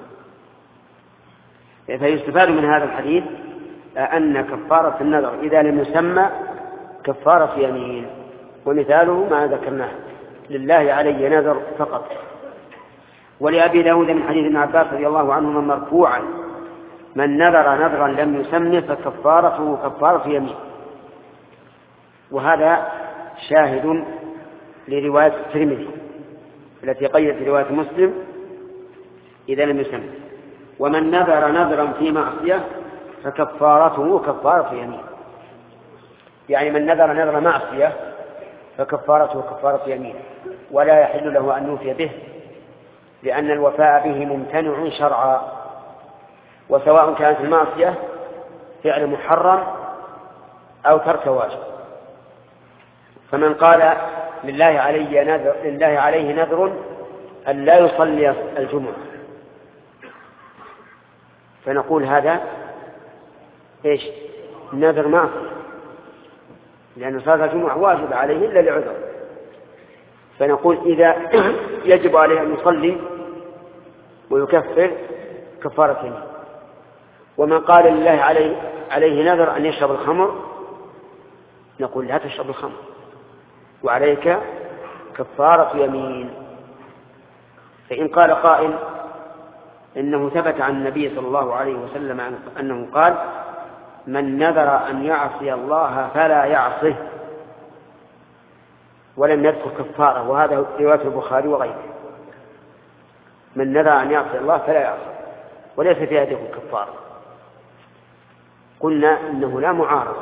فيستفاد من هذا الحديث أن كفارة النذر إذا لم يسمى كفارة يمين، ومثاله ما ذكرناه لله علي نذر فقط. ولأبي داود من حديث ابن عباس رضي الله عنهما مرفوعا من نذر نذرا لم يسمه فكفارته كفارة يمين. وهذا شاهد لرواية الترمذي التي قيدت رواية مسلم إذا لم يسمه. ومن نذر نذرا في معصية فكفارته كفارة يمين، يعني من نذر نذر معصية فكفارته كفارة يمين، ولا يحل له أن يوفي به، لأن الوفاء به ممتنع شرعا، وسواء كانت المعصية فعل محرم أو ترك واجب. فمن قال لله علي نذر لله عليه نذر أن لا يصلي الجمعة، فنقول هذا إيش؟ نذر معصية، لأن صلاة الجمعة واجب عليه إلا لعذر. فنقول إذا يجب عليه أن يصلي ويكفر كفارة يمين. ومن قال لله عليه, عليه نذر أن يشرب الخمر نقول لا تشرب الخمر وعليك كفارة يمين. فإن قال قائل إنه ثبت عن النبي صلى الله عليه وسلم أنه قال من نذر أن يعصي الله فلا يعصه، ولم يذكر كفارة، وهذا رواية البخاري وغيره. من نذر أن يعصي الله فلا يعصي وليس في هذه الكفارة. قلنا إنه لا معارضة،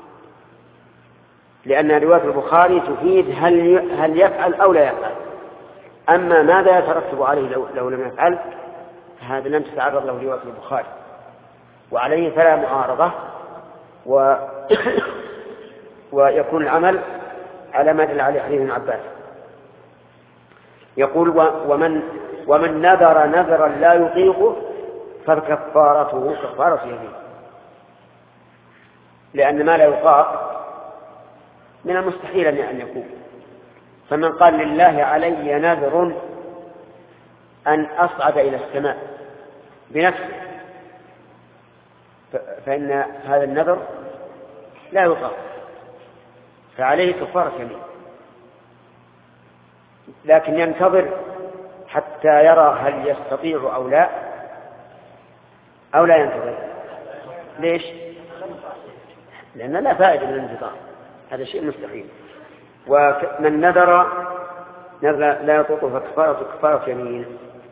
لأن رواية البخاري تفيد هل هل يفعل أو لا يفعل. أما ماذا يترتب عليه لو, لو لم يفعل هذا لم تتعرض له رواية البخاري، وعليه فلا معارضة، و ويكون العمل على ما دل عليه حديث ابن عباس. يقول ومن ومن نذر نذرا لا يطيقه فكفارته كفارة يمين، لأن ما لا يطاق من المستحيل أن يكون. فمن قال لله علي نذر أن أصعد إلى السماء بنفسه فإن هذا النذر لا يطاق، فعليه كفارة يمين، لكن ينتظر حتى يرى هل يستطيع أو لا أو لا ينتظر. ليش؟ لأن لا فائدة من الانتظار، هذا شيء مستحيل. ومن نذر نذر لا يطوق فكفارة كفارة يمين.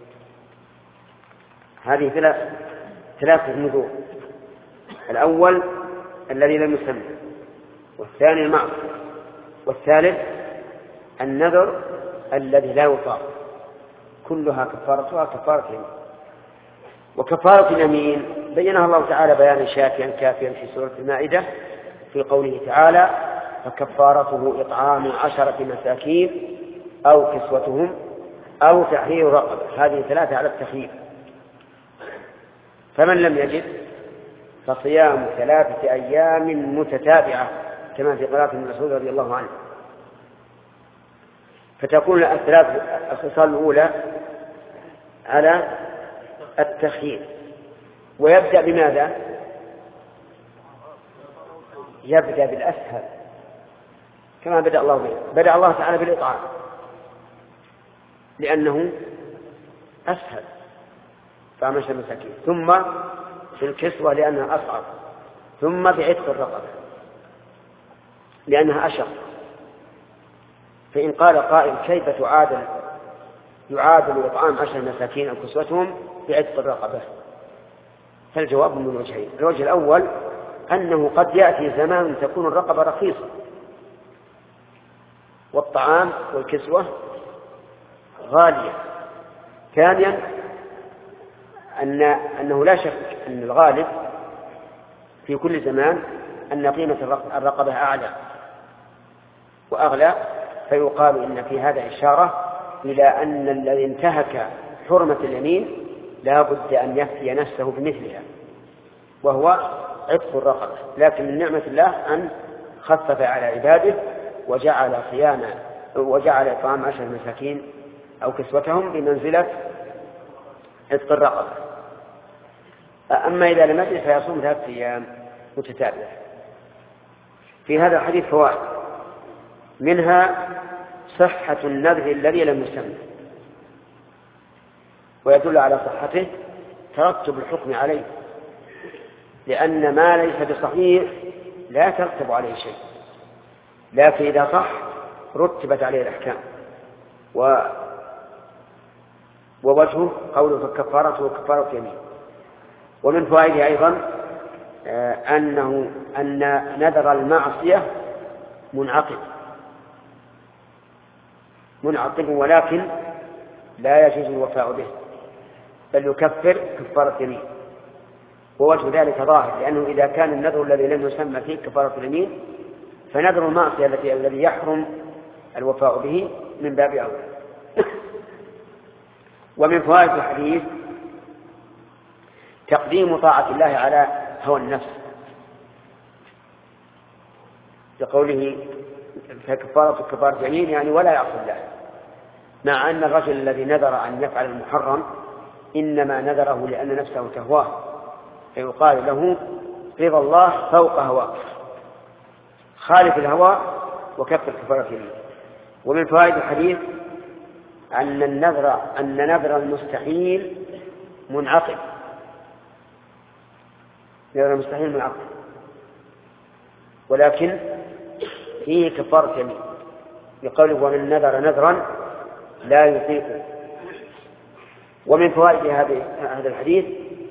هذه ثلاث ثلاثة نذور: الأول الذي لم يسمى، والثاني المعصية، والثالث النذر الذي لا يطاق، كلها كفارتها كفارة يمين. وكفارة اليمين بينها الله تعالى بيانا شافيا كافيا في سورة المائدة في قوله تعالى: فكفارته إطعام عشرة مساكين أو كسوتهم أو تحرير رقبة. هذه ثلاثة على التخيير. فمن لم يجد فصيام ثلاثة أيام متتابعة كما في قراءة ابن مسعود رضي الله عنه. فتكون الثلاث الخصال الأولى على التخيير. ويبدأ بماذا؟ يبدأ بالأسهل كما بدأ الله به. بدأ الله تعالى بالإطعام لأنه أسهل فعمش المساكين، ثم في الكسوة لأنها أصعب، ثم بعتق الرقبة لأنها أشق. فإن قال قائل كيف تعادل يعادل إطعام عشر مساكين أو كسوتهم بعتق الرقبة؟ فالجواب من وجهين. الوجه الأول أنه قد يأتي زمان تكون الرقبة رخيصة والطعام والكسوة غالية. ثانيا أن أنه لا شك أن الغالب في كل زمان أن قيمة الرقبة أعلى وأغلى، فيقال إن في هذا إشارة إلى أن الذي انتهك حرمة اليمين لا بد أن يفتي نفسه بمثلها، وهو عتق الرقبة. لكن من نعمة الله أن خفف على عباده وجعل صيام وجعل إطعام عشر مساكين أو كسوتهم بمنزلة عتق الرقبة. أما إذا لم يجد فيصوم ثلاثة أيام متتابعة. في هذا الحديث فوائد، منها صحة النذر الذي لم يسمى، ويدل على صحته ترتب الحكم عليه، لأن ما ليس بصحيح لا ترتب عليه شيء، لكن إذا صح رتبت عليه الأحكام. و ووجهه قوله فكفارته كفارة يمين. ومن فوائده أيضا أنه أن نذر المعصية منعقد منعقد ولكن لا يجوز الوفاء به، بل يكفر كفارة يمين. ووجه ذلك ظاهر، لأنه إذا كان النذر الذي لم يسمى فيه كفارة اليمين فنذر المعصية التي الذي يحرم الوفاء به من باب أولى. ومن فوائد الحديث تقديم طاعة الله على هوى النفس، لقوله فكفارة كفارة يمين يعني ولا يعصي الله، مع أن الرجل الذي نذر أن يفعل المحرم إنما نذره لأن نفسه تهواه، فيقال له رضا الله فوق هواه، خالف الهوى وكفر كفارة يمين. ومن فوائد الحديث أن النذر أن نذر المستحيل منعقد، نذر المستحيل منعقد، ولكن فيه كفارة يمين، بقوله ومن نذر نذرا لا يطيقه. ومن فوائد هذا الحديث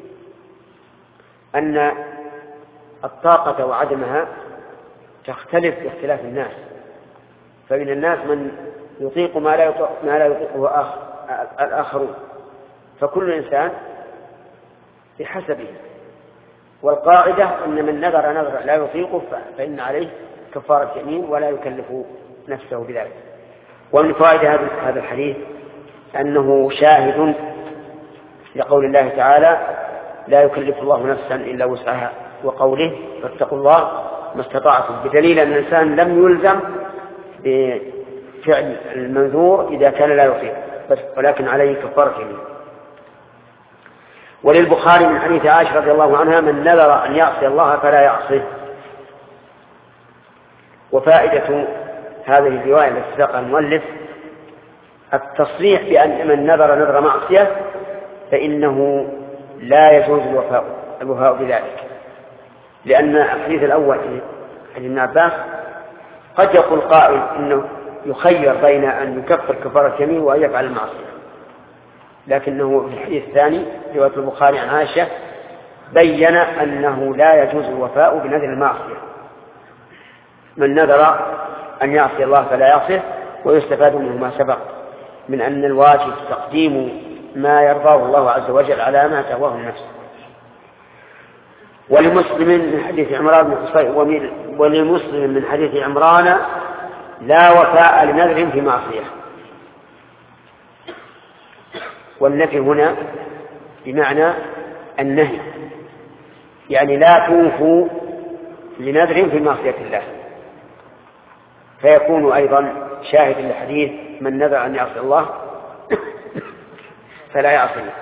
أن الطاقة وعدمها تختلف باختلاف الناس، فمن الناس من يطيق ما لا يطيق ما لا يطيقه الآخرون، فكل إنسان بحسبه. والقاعدة أن من نذر نذر لا يطيقه فإن عليه كفارة يمين ولا يكلف نفسه بذلك. ومن فوائد هذا الحديث أنه شاهد لقول الله تعالى لا يكلف الله نفسا إلا وسعها، وقوله فاتقوا الله ما استطعتم، بدليل أن الإنسان لم يلزم بفعل المنذور إذا كان لا يطيق، بس ولكن عليه كفارة يمين. وللبخاري من حديث عائشة رضي الله عنها من نذر أن يعصي الله فلا يعصيه. وفائدة هذه الرواية التي ساقها المؤلف التصريح بأن من نذر نذر معصية فإنه لا يجوز الوفاء الوفاء بذلك، لأن الحديث الأول عن ابن عباس قد يقول قائل إنه يخير بين أن يكفر كفارة يمين وأن يفعل المعصية، لكنه في الحديث الثاني رواية البخاري عن عائشة بين أنه لا يجوز الوفاء بنذر المعصية، من نذر أن يعصي الله فلا يعصيه. ويستفاد منه ما سبق من أن الواجب تقديم ما يرضاه الله عز وجل على ما تهواه النفس. ولمسلم من حديث عمران بن حصين ولمسلم من حديث عمران لا وفاء لنذر في معصية. والنفي هنا بمعنى النهي، يعني لا توفوا لنذر في معصية الله، فيكون أيضا شاهد لحديث من نذر أن يعصي الله فلا يعصيه.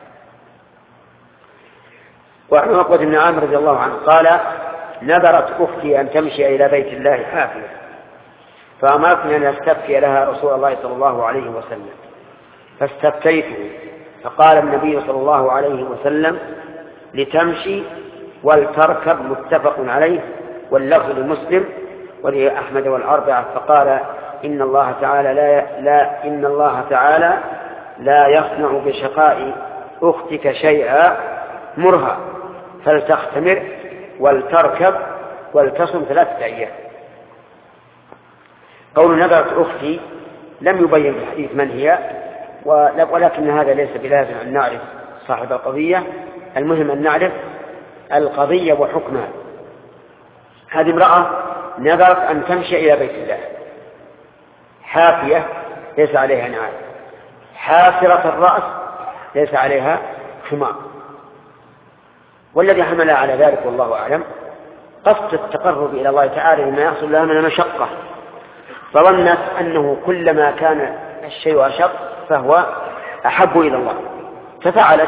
وعن عقبة بن عامر رضي الله عنه قال نذرت أختي أن تمشي إلى بيت الله حافية فأمرتني أن أستبكي لها رسول الله صلى الله عليه وسلم فاستبكيته، فقال النبي صلى الله عليه وسلم لتمشي ولتركب، متفق عليه، واللفظ لمسلم ولأحمد والأربعة. فقال إن الله تعالى لا, لا إن الله تعالى لا يصنع بشقاء أختك شيئا مرها فلتختمر ولتركب ولتصم ثلاثة أيام. قول نذرت أختي لم يبين في الحديث من هي، ولكن هذا ليس بلازم أن نعرف صاحب القضية، المهم أن نعرف القضية وحكمها. هذه امرأة نذرت أن تمشي إلى بيت الله حافية ليس عليها نعال، حافرة الرأس ليس عليها خمار، والذي حملها على ذلك والله أعلم قصد التقرب إلى الله تعالى بما يحصل لها من المشقة، فظنت أنه كلما كان الشيء أشق فهو أحب إلى الله، ففعلت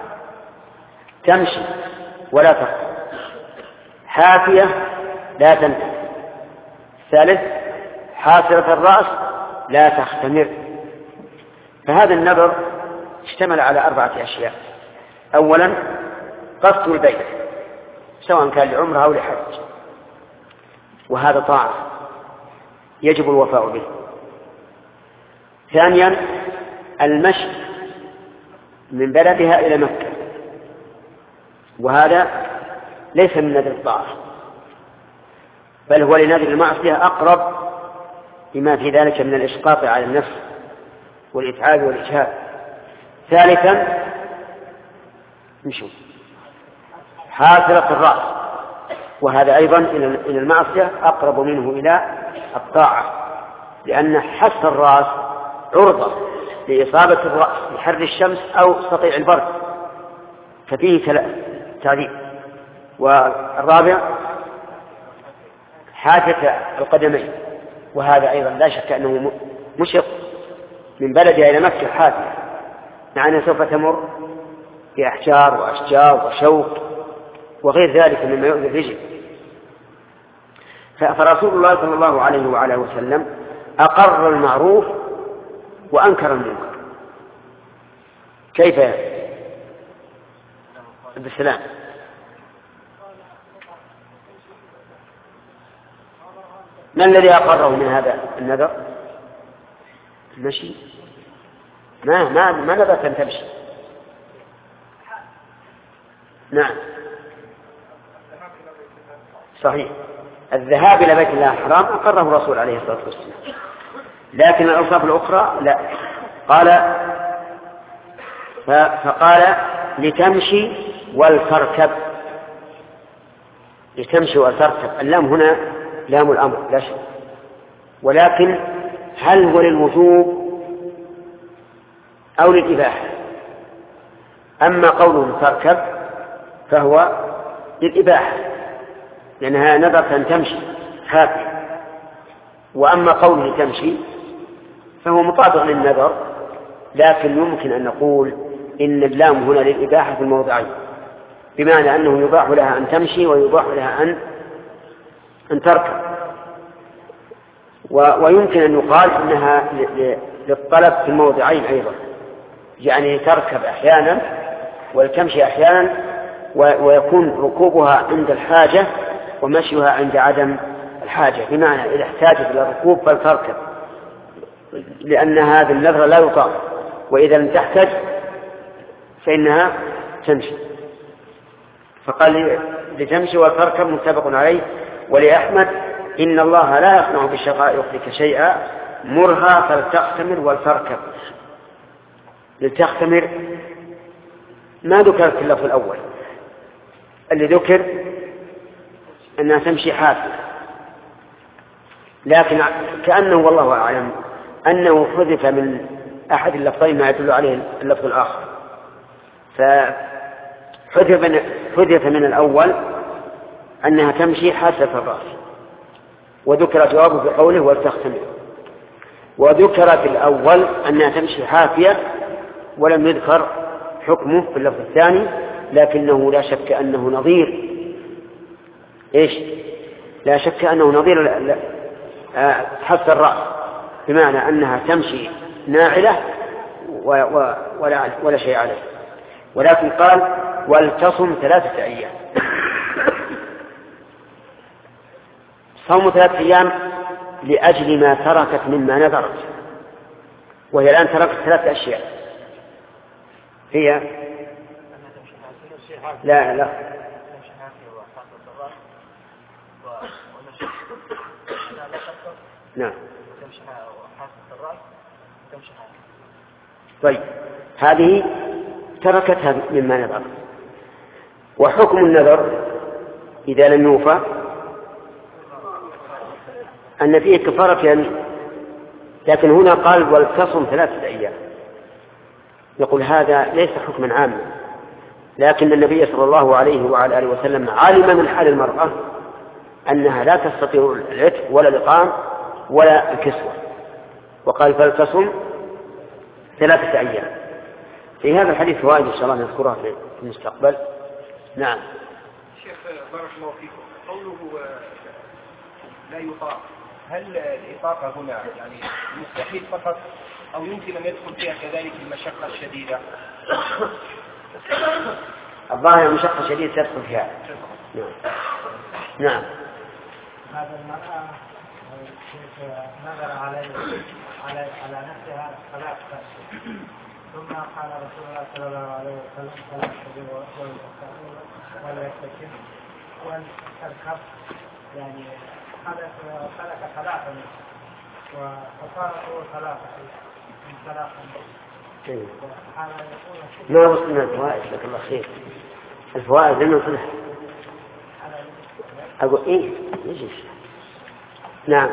تمشي ولا تخطئ، حافية لا تنتهي، ثالث حافرة الرأس لا تختمر. فهذا النذر اشتمل على أربعة أشياء. أولا قصد البيت سواء كان لعمره أو لحج، وهذا طاعة يجب الوفاء به. ثانيا المشي من بلدها إلى مكة، وهذا ليس من نذر الطاعة بل هو لنذر المعصية أقرب لما في ذلك من الإسقاط على النفس والإتعاب والإجهاد. ثالثا نشوف حافرة الرأس، وهذا أيضا إلى المعصية أقرب منه إلى الطاعة، لأن حس الرأس عرضة لإصابة الرأس بحر الشمس أو سطيع البرد، ففيه تعذيب. والرابع حاجة القدمين، وهذا أيضا لا شك أنه مشق من بلدها إلى مكة حافية، مع أنها سوف تمر بأحجار وأشجار وشوك وغير ذلك مما يؤذي الرجل. فرسول الله صلى الله عليه وعلى وسلم أقر المعروف وأنكر المنكر. كيف بالسلام؟ ما الذي أقره من هذا النذر؟ المشي. ما ما ما نبت أن تمشي. نعم صحيح، الذهاب إلى بيت الله الحرام أقره الرسول عليه الصلاة والسلام، لكن الأوصاف الأخرى لا. قال فقال لتمشي ولتركب. لتمشي ولتركب، اللام هنا لام الأمر لا شيء، ولكن هل هو للوجوب أو للإباحة؟ أما قوله تركب فهو للإباحة لأنها نذرت أن تمشي هكذا، وأما قوله تمشي فهو مطابق للنذر، لكن يمكن أن نقول إن اللام هنا للإباحة في الموضعين، بمعنى أنه يباح لها أن تمشي ويباح لها أن أن تركب. ويمكن أن يقال إنها للطلب في الموضعين أيضا، يعني تركب أحيانا وتمشي أحيانا، ويكون ركوبها عند الحاجة ومشيها عند عدم الحاجة، بمعنى إذا احتاجت إلى الركوب فلتركب لأن هذا النذر لا يطاق، وإذا لم تحتج فإنها تمشي. فقال لتمشي وتركب متفق عليه. ولأحمد إن الله لا يصنع بشقائقك شيئا مرها فلتختمر ولتركب. لتختمر ما ذكر في اللفظ الأول، اللي ذكر أنها تمشي حافية، لكن كأنه والله أعلم أنه حذف من أحد اللفظين ما يدل عليه اللفظ الآخر، فحذف من الأول أنها تمشي حافية الرأس، وذكر جوابه بقوله ولتختمر، وذكر في الأول أنها تمشي حافية ولم يذكر حكمه في اللفظ الثاني، لكنه لا شك أنه نظير إيش لا شك أنه نظير حث الرأس، بمعنى أنها تمشي ناعلة ولا, ولا شيء عليه. ولكن قال ولتصم ثلاثة أيام. صوم ثلاثة أيام لأجل ما تركت مما نذرت، وهي الآن تركت ثلاثة أشياء، هي لا لا نعم طيب، هذه تركتها مما نذر. وحكم النذر إذا لم يوفى أن فيه كفارة يعني، لكن هنا قال ولتصم ثلاثة أيام. يقول هذا ليس حكما عاما، لكن النبي صلى الله عليه وعلى آله وسلم علم من حال المرأة أنها لا تستطيع العتق ولا الإقام ولا الكسوة، وقال فلتصم ثلاثة أيام. في هذا الحديث فوائد إن شاء الله نذكرها في المستقبل. نعم. شيخ بارك الله فيكم، قوله لا يطاق، هل الإطاقة هنا يعني مستحيل فقط أو يمكن أن يدخل فيها كذلك المشقة الشديدة؟ الظاهر المشقة الشديدة تدخل فيها. نعم. نعم. هذا المرأة نظر على على على نفسها ثلاث أشهر، ثم قال رسول الله صلى الله عليه وسلم ثلاث أشهر ولا يستكن والخف يعني حدث خلق ثلاثة وفصارته ثلاثة من ثلاثة. ما وصلنا الفوائد لك الله خير، الفوائد لم نصلح. أقول إيه يجيش. نعم.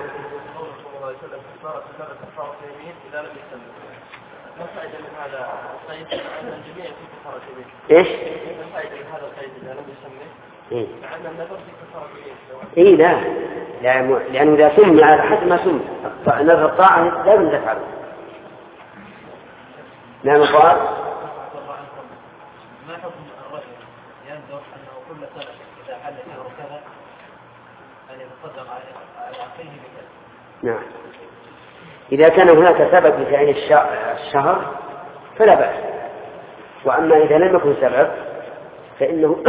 ما فائدة من هذا القيد أن الجميع في كفارة يمين؟ إيش؟ ما فائدة من هذا القيد إذا لم يسميه؟ إيه؟ مع أن النذر في كفارة يمين. إيه لا، لا لأنه إذا سمي على حسب ما سمي، نذر الطاعة لازم تفعله. نعم قال. ما حكم الرجل ينذر أنه كل سنة إذا حل شهر كذا أن يتصدق على أخيه بكذا؟ نعم. إذا كان هناك سبب لتعيين الشهر فلا بأس، وأما إذا لم يكن سبب فإنه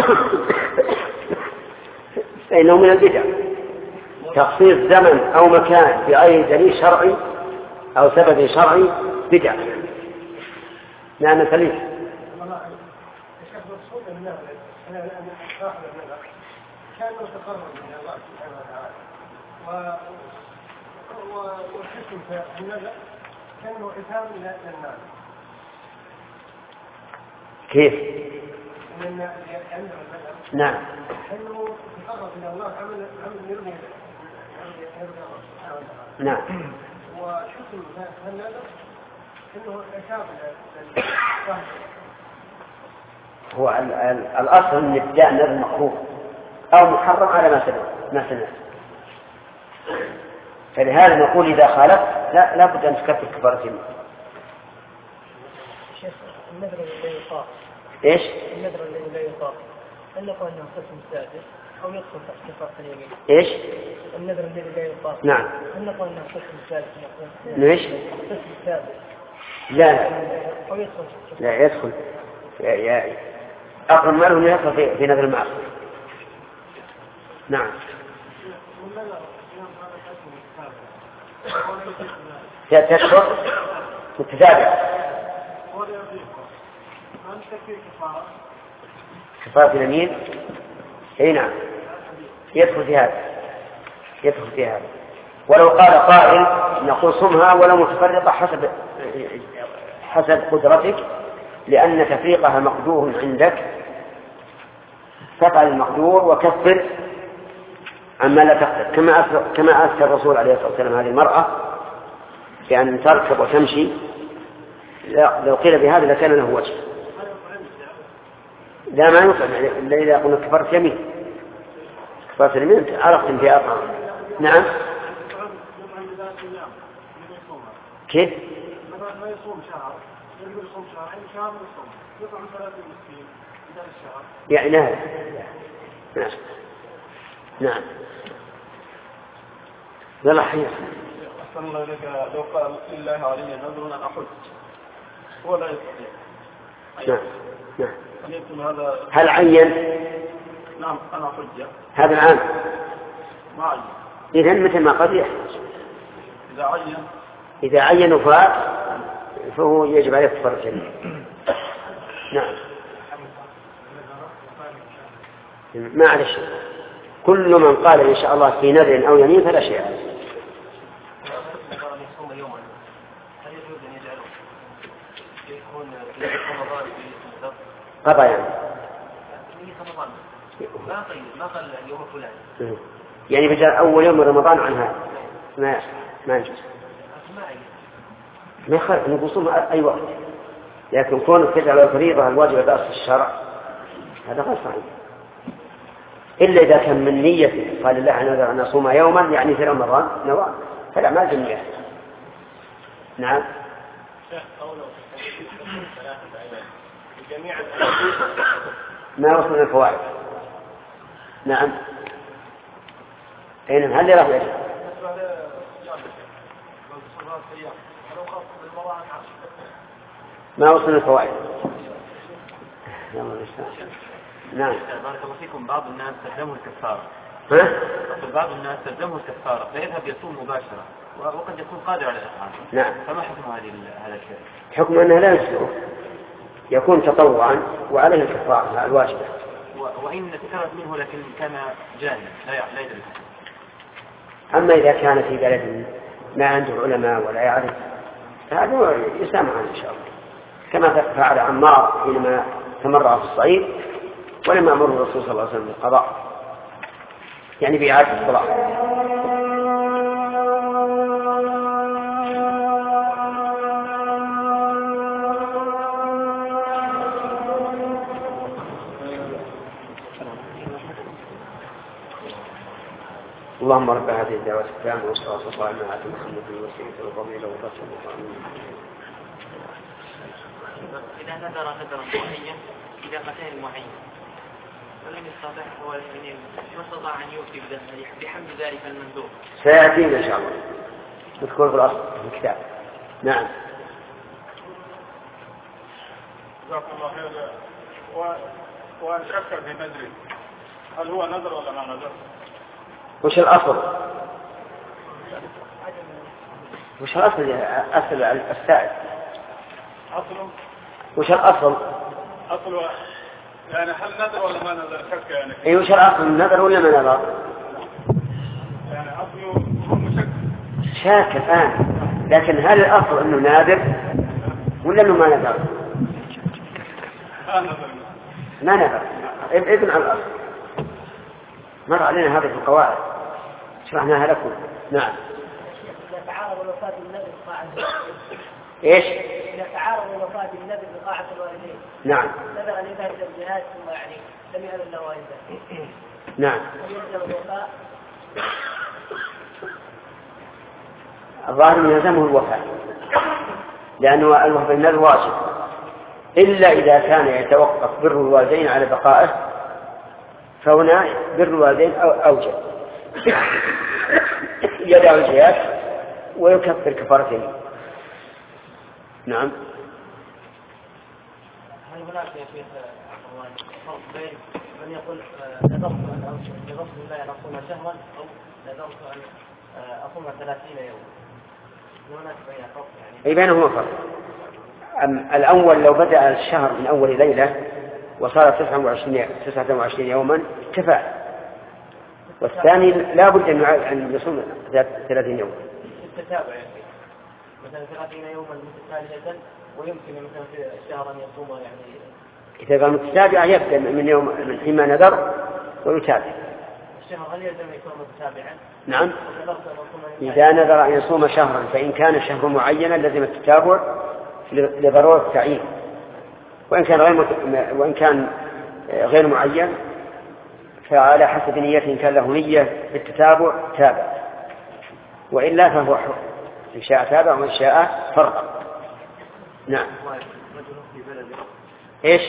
فإنه من البدع. تخصيص زمن أو مكان بأي دليل شرعي أو سبب شرعي بدع. نعم سليم. كان يتقرب من الله سبحانه وتعالى والحكم في النذر كانه إثام للناس. كيف؟ لأن نعم. إنه يتقرب إلى الله عمل عمل يرضي يرضي الله سبحانه وتعالى. نعم. وحكم في النذر إنه إثام للناس. هو الأصل أن ابتداء نذر مكروه أو محرم على ما سبق ما سمعت. فلهذا نقول إذا خالف لا لا بد أن تكفر كفارة يمين. النذر الذي لا يطاق. إيش؟ النذر الذي لا يطاق. هل نقول أنه قسم سادس أو يدخل تحت كفارة اليمين؟ إيش؟ النذر الذي لا يطاق. نعم. هل نقول أنه قسم سادس؟ ليش؟ قسم سادس. لا لا. أو يدخل. لا يدخل. يا يا أقرب ماله يدخل في في نذر المعصية. نعم. ثلاثة أشهر متتابعة. كفارة اليمين. أي نعم. يدخل في هذا. يدخل في هذا. ولو قال قائل نقول صمها ولا متفرقة حسب حسب قدرتك، لأن تفريقها مقدور عندك، فافعل المقدور وكفر عما لا تقدر، كما أفتى كما أفتى الرسول عليه الصلاة والسلام هذه المرأة بأن تركب وتمشي. لو قيل بهذا لكان له وجه. لا ما يطعم إلا إذا قلنا كفرت يمين. كفرت يمين عرفت في أطعم. نعم. كيف؟ ما يصوم شهر يقول يصوم شهر عند شهر يصوم يطعم ثلاثين مسكين بدل الشهر. يعني نعم. نعم. نعم. يلا حيا. أحسن الله لك. لو قال لله علي نذر أن أحج ولا يستطيع. نعم. نعم. هذا هل عين؟ نعم أنا حج. هذا العام. ما عين. إذن مثل ما قد يحج. إذا عين. إذا عين وفات فهو يجب عليه كفارة اليمين. نعم. ما على شيء. كل من قال إن شاء الله في نذر أو يمين فلا شيء عليه. قضى يعني. ما قال اليوم فلان. يعني بجاء أول يوم من رمضان عن هذا ما ما يجوز. ما يخالف أن يصوم أي وقت، لكن كون تجعل الفريضة الواجبة بأصل الشرع هذا غير صحيح، إلا إذا كان من نيته قال الله أنا أن أصوم يوما يعني في رمضان نوى فلا ما لازم نية. نعم. ما وصلنا الفوائد. نعم. أين هل يرى يجب؟ ما وصلنا الفوائد. نعم. بارك الله فيكم. بعض الناس تلزمه الكفارة. ها؟ بعض الناس تلزمه الكفارة فيذهب يصوم مباشرة وقد يكون قادر على الإطعام. نعم. فما حكم هذه هذا الشيء؟ حكم أنه لا يجزئه، يكون تطوعا وعليه الكفارة الواجبة. وإن تكرر منه لكن كان جاهلا لا لا يدري. أما إذا كان في بلد ما عنده علماء ولا يعرف فهذا يسامح عنه إن شاء الله، كما فعل عمار حينما تمرع في الصعيد ولما أمر الرسول صلى الله عليه وسلم بالقضاء يعني بإعادة الصلاة. اللهم رب هذه الدعوة التامة والصلاة والسلام على محمد وسيلة الفضيلة والرسول الله. إذا نذر نذرا معين بدقتين معينة ولم يستطع هو يعني ما استطاع أن يوفي بحمد ذلك المندوب. سيأتينا إن شاء الله نذكر في الأصل في الكتاب. نعم. جزاكم الله خير. وأن شكر في نذره هل هو نذر ولا ما نذر؟ وش الأصل؟ وش الأصل أصل السائل؟ أصله؟ وش الأصل؟ أصله يعني هل نذر ولا ما نذر؟ شك يعني. إيه وش الأصل النذر ولا ما نذر؟ يعني أصله هو مشك. شاك الآن، لكن هل الأصل أنه نادر ولا أنه ما نذر؟ ما نذر. ما نذر. ابن على الأصل. مر علينا هذه القواعد شرحناها لكم. نعم. إذا تعارض الوفاة بالنذر بقاعة إيش؟ إذا تعارض الوفاة بالنذر بقاعة الوالدين. نعم. نذر أن يذهب إلى الجهاد ثم يعني لم يأذن له والده. نعم. ويلزم الوفاء. الظاهر يلزمه الوفاء لأنه الوفاء بالنذر واجب إلا إذا كان يتوقف بر الوالدين على بقائه فهنا بر الوالدين أوجب يدع الجهاد ويكفر كفارتين. نعم. هل هناك يا شيخ فرق بين من يقول نذرت أن نذرت بالله أن أصوم شهرا أو نذرت أن أصوم ثلاثين يوما؟ هناك بين فرق يعني. أي بينهما فرق. الأول لو بدأ الشهر من أول ليلة وصار تسعة وعشرين يوما كفى، والثاني لا بد أن يصوم ثلاثين يوما. التتابع يعني مثلا ثلاثين يوما متتالية ويمكن مثلا في الشهر أن يصوم يعني. إذا كان متتابعا يبدأ من يوم من حين نذر ويتابع. الشهر هل يلزم يكون متتابعا؟ نعم. إذا نذر أن يصوم شهرا فإن كان شهر معينا لازم التتابع لضرورة التعيين، وإن كان غير مت... وإن كان غير معين فعلى حسب نيته إن كان له نية بالتتابع تابع، وإلا فهو حر إن شاء تابع وإن شاء فرق. نعم. إيش؟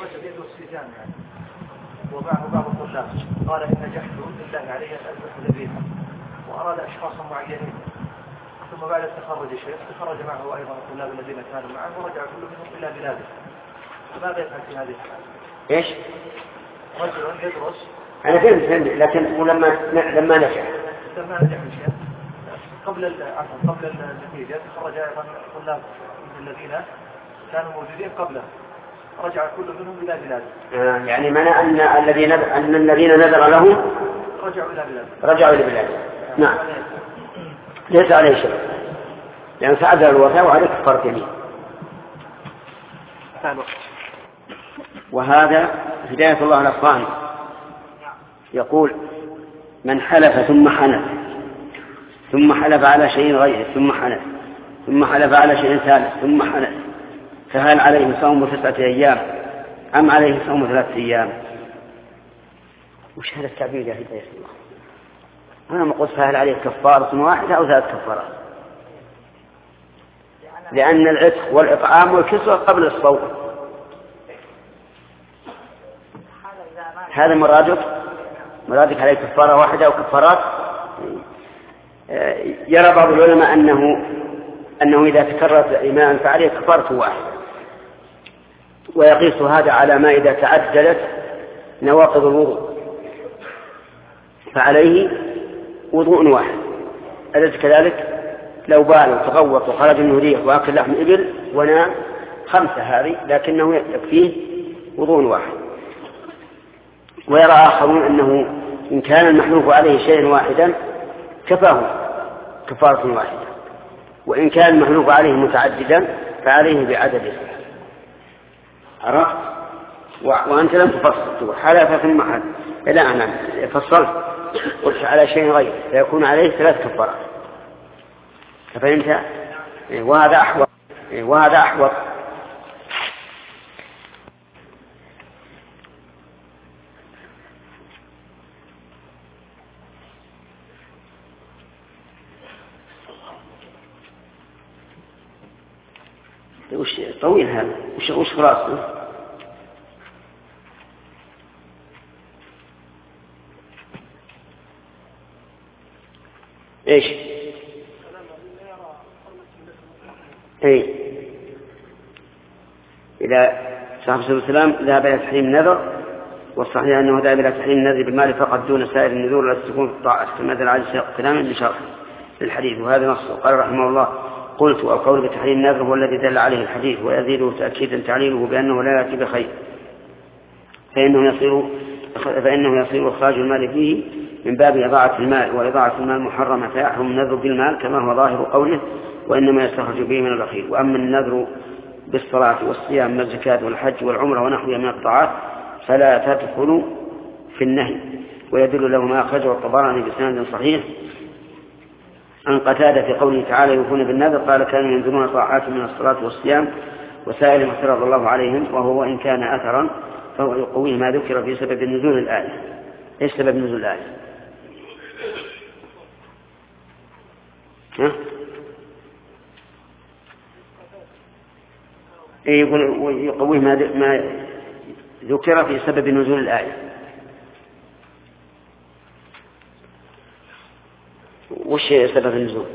ومعه بعض الطلاب قال إن جحده لله عليه أن أدخل البيت وأراد أشخاصا معينين، ثم بعد التخرج الشيخ تخرج معه أيضا الطلاب الذين كانوا معه ورجع كل منهم إلى بلاده، فماذا يفعل في هذه الحالة؟ إيش؟ رجل يدرس. أنا فهمت فهمت لكن ولما لما نجح. لما نجح الشيخ قبل عفوا قبل النتيجة تخرج أيضا الطلاب الذين كانوا موجودين قبله، رجع كل منهم إلى بلاده. آه يعني منع أن الذين أن الذين نذر لهم رجعوا إلى بلاده. رجعوا إلى بلاده. نعم. ليس عليه شيء لأن سعد الوفاء وعليه كفارة يمين. وهذا هداية الله الأصفهاني يقول من حلف ثم حنث ثم حلف على شيء غيره ثم حنث ثم حلف على شيء ثالث ثم حنث فهل عليه صوم تسعة أيام أم عليه صوم ثلاثة أيام؟ وش هذا التعبير يا هداية الله؟ أنا ما قلت فهل عليه كفارة واحدة أو ثلاث كفارات، لأن العتق والإطعام والكسوة قبل الصوم. هذا مرادك مرادك عليه كفارة واحدة أو كفارات؟ يرى بعض العلماء أنه أنه إذا تكررت الإيمان فعليه كفارة واحدة، ويقيس هذا على ما إذا تعددت نواقض الوضوء فعليه وضوء واحد. أليس كذلك؟ لو بال وتغوط وخرج منه ريح وأكل لحم إبل ونام خمسة هذه لكنه يكفيه وضوء واحد. ويرى آخرون أنه إن كان المحلوف عليه شيئا واحدا كفاه كفارة واحدة، وإن كان المحلوف عليه متعددا فعليه بعدده. عرفت؟ وأنت لم تفصل حلف ثم حلف. لا أنا فصلت قلت على شيء غير فيكون عليه ثلاث كفارات. فهمت؟ وهذا أحوط وهذا أحوط. وش طويل هذا؟ وش وش راسه؟ إيش؟ إيه إذا صاحب سبيل السلام ذهب إلى تحريم النذر، والصحيح أنه ذهب إلى تحريم النذر بالمال فقط دون سائر النذور التي تكون في الطاعة كما دل عليه سياق كلاما بشرح للحديث، وهذا نص. قال رحمه الله: قلت: القول بتحريم النذر هو الذي دل عليه الحديث، ويزيده تأكيدا تعليله بأنه لا يأتي بخير، فإنه يصير فإنه يصير إخراج المال فيه من باب إضاعة المال، وإضاعة المال محرمة، فيحرم النذر بالمال كما هو ظاهر قوله: وإنما يستخرج به من البخيل. وأما النذر بالصلاة والصيام والزكاة والحج والعمرة ونحوها من الطاعات فلا تدخل في النهي. ويدل له ما أخرجه الطبراني بسند صحيح عن قتادة في قوله تعالى: يوفون بالنذر، قال: كانوا ينذرون طاعات من الصلاة والصيام وسائر ما افترض الله عليهم، وهو وإن كان أثرا فهو يقويه ما ذكر في سبب نزول الآية. إيش سبب نزول الآية؟ ها؟ يقول يقويه ما ذكر في سبب نزول الآية. وش سبب النزول؟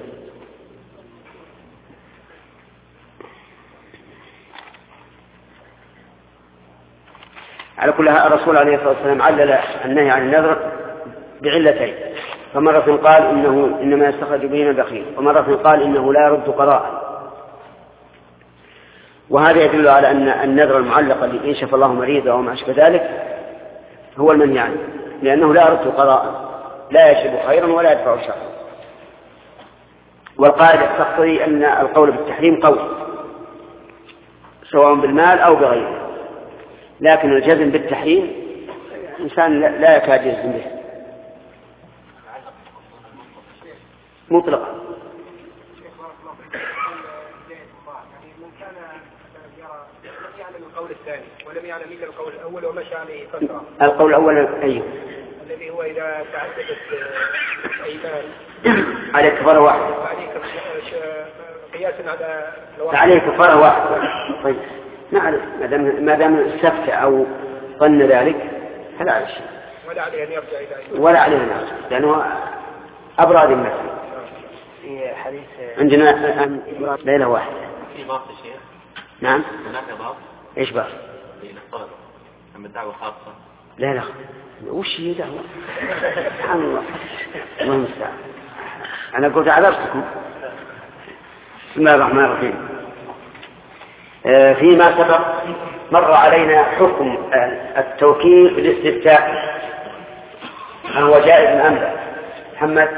على كل هذا الرسول عليه الصلاة والسلام علل النهي عن النذر بعلتين، فمرة قال إنه إنما يستخرج به من البخيل، ومرة قال إنه لا يرد قضاء. وهذا يدل على أن النذر المعلق الذي إن شفى الله مريضا وما أشبه ذلك هو المنهي عنه، لأنه لا يرد قضاء، لا يجلب خيرا ولا يدفع شرا. والقاعدة تقتضي أن القول بالتحريم قول سواء بالمال أو بغيره، لكن الجزم بالتحريم إنسان لا يكاد يجزم به مطلقا. القول الثاني ولم يعلم إلا القول الأول ومشى عليه فترة. القول الأول أيه؟ الذي هو إذا تعددت أيمان عليه كفارة واحدة. عليك قياسا على عليه كفارة واحدة. طيب نعرف ما دام استفتى أو ظن ذلك فلا عليه شيء. ولا عليه أن يرجع إلى ولا عليه أن يرجع لأنه أبراد النفس. في حديث عندنا ليلة واحدة. في باص الشيخ. نعم. هناك باص. إيش باص؟ للطلبة. أما الدعوة خاصة. لا لا. وش هي دعوة؟ سبحان الله. الله المستعان. أنا قلت عذرتكم. بسم الله الرحمن الرحيم. آه فيما سبق مر علينا حكم آه التوكيل بالاستفتاء، هل هو جائز أم لا؟ محمد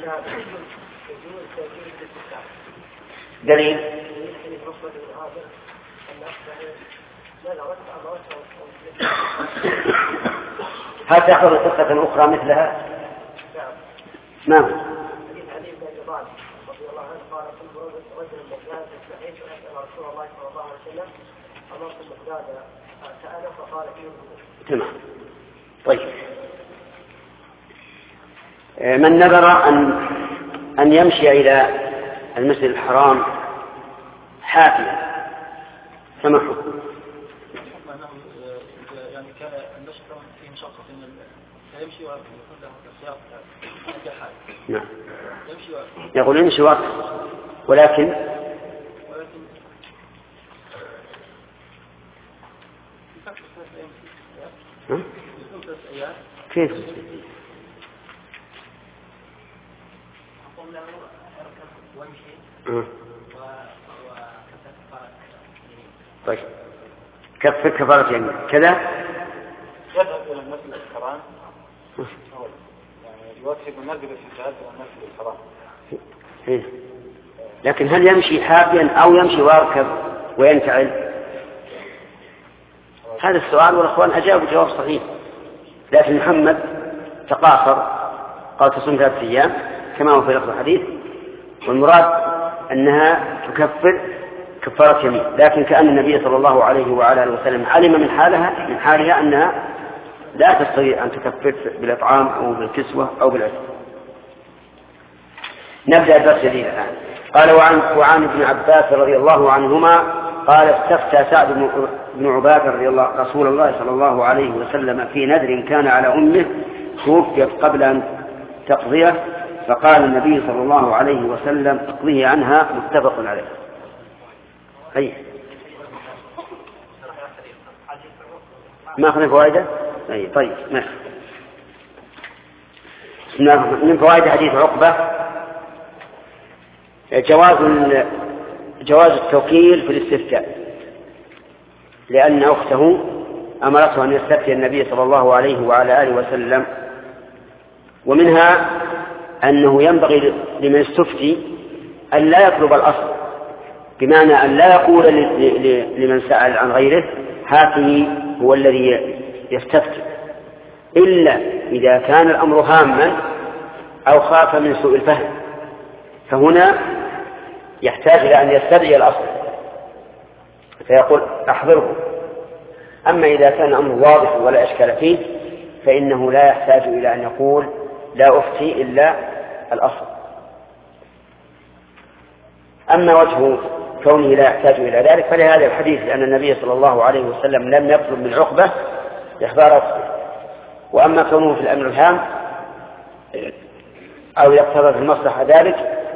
دليل. هل تأخذ قصة أخرى مثلها؟ نعم. تمام. طيب من نذر أن أن يمشي إلى المسجد الحرام حافيا فما حكم؟ يعني كان المشي فيه مشقة فيمشي ويكون له سياق كحال. نعم. يقول يمشي وقت ولكن ولكن ها؟ كيف؟ طيب كفر كفارة يمين كذا يذهب إلى المسجد الحرام يعني يوكسب المسجد الشهاد إلى المسجد الحرام. إيه. لكن هل يمشي حافيا أو يمشي ويركب وينتعل؟ هذا السؤال والأخوان أجابوا جواب صحيح، لكن محمد تقاصر قال تصوم ثلاثة أيام كما هو في لفظ الحديث، والمراد أنها تكفر كفارة يمين، لكن كأن النبي صلى الله عليه وعلى آله وسلم علم من حالها من حالها أنها لا تستطيع أن تكفر بالإطعام أو بالكسوة أو بالعتق. نبدأ الدرس الجديد الآن. قال وعن, وعن ابن عباس رضي الله عنهما قال استفتى سعد بن عبادة رضي الله رسول الله صلى الله عليه وسلم في نذر كان على أمه توفيت قبل أن تقضيه فقال النبي صلى الله عليه وسلم اقضيه عنها، متفق عليه. أي ما أخذ فوائده؟ أي طيب ماشي. من فوائد حديث عقبة جواز جواز التوكيل في الاستفتاء، لأن أخته أمرته أن يستفتي النبي صلى الله عليه وعلى آله وسلم. ومنها أنه ينبغي لمن استفتي أن لا يطلب الأصل، بمعنى أن لا يقول لمن سأل عن غيره هاتني هو الذي يستفتي، إلا إذا كان الأمر هاما أو خاف من سوء الفهم، فهنا يحتاج إلى أن يستدعي الأصل فيقول أحضره. أما إذا كان الأمر واضح ولا إشكال فيه فإنه لا يحتاج إلى أن يقول لا أفتي إلا الأصل. أما وجه كونه لا يحتاج إلى ذلك فلهذا الحديث، لأن النبي صلى الله عليه وسلم لم يطلب من عقبة إحضار أصله. وأما كونه في الأمر الهام أو يقتضي في المصلحة ذلك،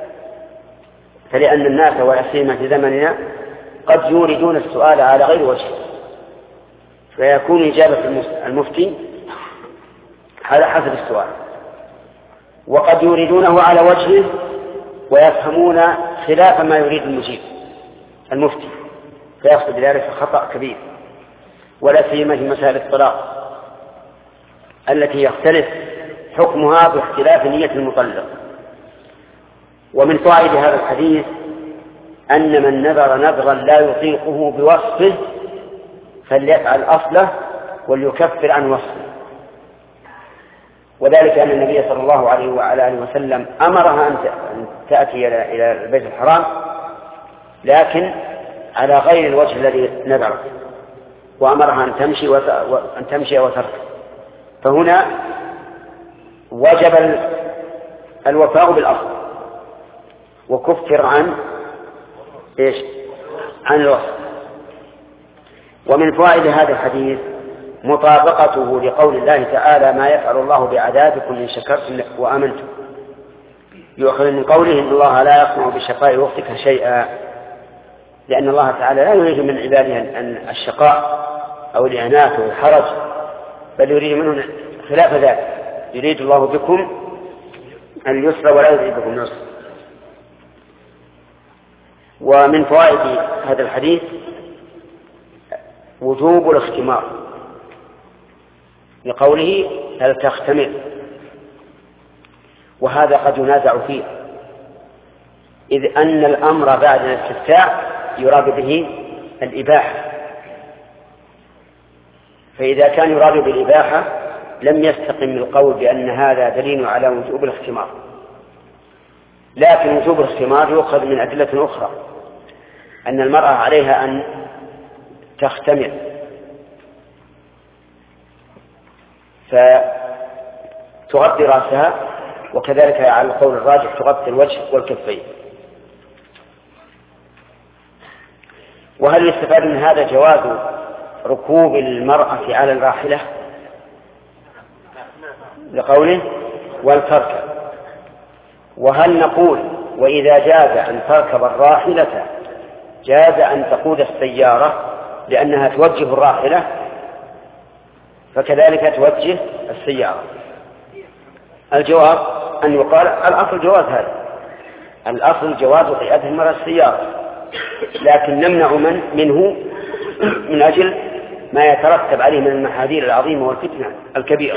فلأن الناس والأسئمة في زمننا قد يوردون السؤال على غير وجه، فيكون إجابة المفتي على حسب السؤال، وقد يريدونه على وجهه ويفهمون خلاف ما يريد المجيب المفتي، فيحصل بذلك خطأ كبير، ولا سيما في مسائل الطلاق التي يختلف حكمها باختلاف نية المطلق. ومن فوائد هذا الحديث أن من نذر نذرا لا يطيقه بوصفه فليفعل أصله وليكفر عن وصفه، وذلك أن النبي صلى الله عليه وعلى آله وسلم أمرها أن تأتي إلى البيت الحرام لكن على غير الوجه الذي نذره، وأمرها أن تمشي وأن تمشي وترك. فهنا وجب الوفاء بالأصل وكفر عن إيش؟ عن الوصف. ومن فوائد هذا الحديث مطابقته لقول الله تعالى ما يفعل الله بعذابكم إن شكرتم وآمنتم، يؤخذ من قوله إن الله لا يصنع بشقاء وقتك شيئا، لأن الله تعالى لا يريد من عباده أن الشقاء أو العنات أو الحرج، بل يريد منهم خلاف ذلك، يريد الله بكم اليسر ولا يريد بكم العسر. ومن فوائد هذا الحديث وجوب الاختمار لقوله هل تختمر، وهذا قد ينازع فيه، إذ أن الأمر بعد الاستفتاء يراد به الإباحة، فإذا كان يراد بالإباحة لم يستقم القول بأن هذا دليل على وجوب الاختمار. لكن وجوب الاختمار يؤخذ من أدلة أخرى، أن المرأة عليها أن تختمر فتغطي رأسها، وكذلك على القول الراجح تغطي الوجه والكفين. وهل يستفاد من هذا جواز ركوب المرأة على الراحلة لقوله والتركب؟ وهل نقول وإذا جاز أن تركب الراحلة جاز أن تقود السيارة لأنها توجه الراحلة فكذلك توجه السيارة؟ الجواب أن يقال الأصل جواز هذا، الأصل جواز قيادة المرأة السيارة، لكن نمنع من منه من أجل ما يترتب عليه من المحاذير العظيمة والفتنة الكبيرة،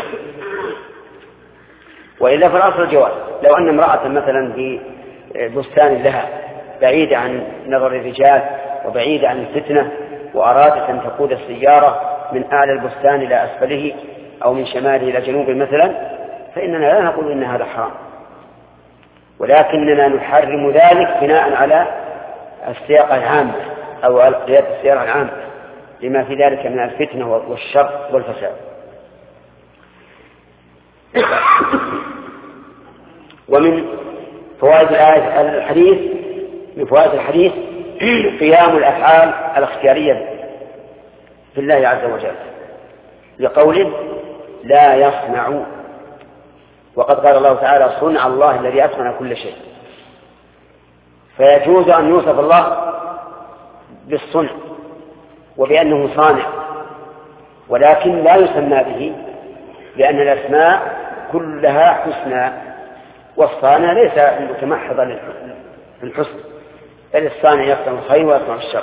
وإلا فالأصل جواز. لو أن امرأة مثلا في بستان لها بعيدة عن نظر الرجال وبعيدة عن الفتنة وأرادت أن تقود السيارة من أعلى البستان إلى أسفله أو من شماله إلى جنوبه مثلا، فإننا لا نقول إن هذا حرام، ولكننا نحرم ذلك بناء على السياق العام أو قيادة السيارة العام لما في ذلك من الفتنة والشر والفساد. ومن فوائد الحديث من فوائد الحديث قيام الأفعال الاختيارية في الله عز وجل، لقوله لا يصنع وقد قال الله تعالى صنع الله الذي أتقن كل شيء، فيجوز أن يوصف الله بالصنع وبأنه صانع، ولكن لا يسمى به، لأن الأسماء كلها حسنى، والصانع ليس متمحضا للحسن، بل الصانع يصنع الخير ويصنع الشر.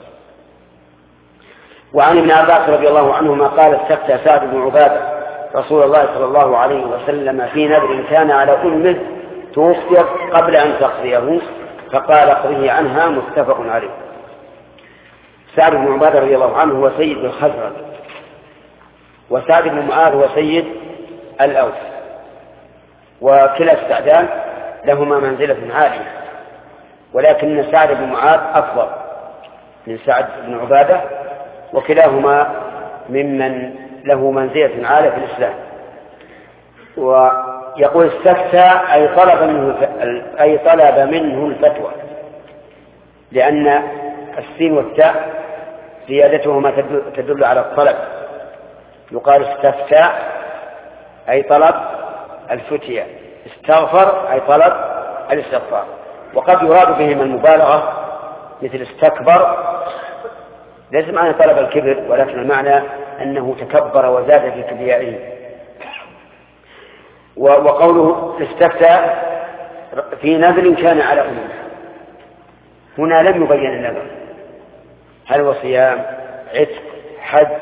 وعن ابن عباس رضي الله عنهما قال استفتى سعد بن عبادة رسول الله صلى الله عليه وسلم في نذر كان على أمه توفيت قبل أن تقضيه، فقال اقضه عنها، متفق عليه. سعد بن عبادة رضي الله عنه هو سيد الخزرج، وسعد بن معاذ هو سيد الأوس، وكلا السعدان لهما منزلة عالية، ولكن سعد بن معاذ أفضل من سعد بن عبادة، وكلاهما ممن له منزلة عالية في الإسلام. ويقول استفتى أي طلب منه أي طلب منه الفتوى، لأن السين والتاء زيادتهما تدل على الطلب. يقال استفتى أي طلب الفتية، استغفر أي طلب الاستغفار. وقد يراد بهما المبالغة مثل استكبر، ليس معنى طلب الكبر، ولكن المعنى أنه تكبر وزاد في كبريائه. وقوله استفتى في نذر كان على أمه، هنا لم يبين النذر، هل هو صيام، عتق، حج،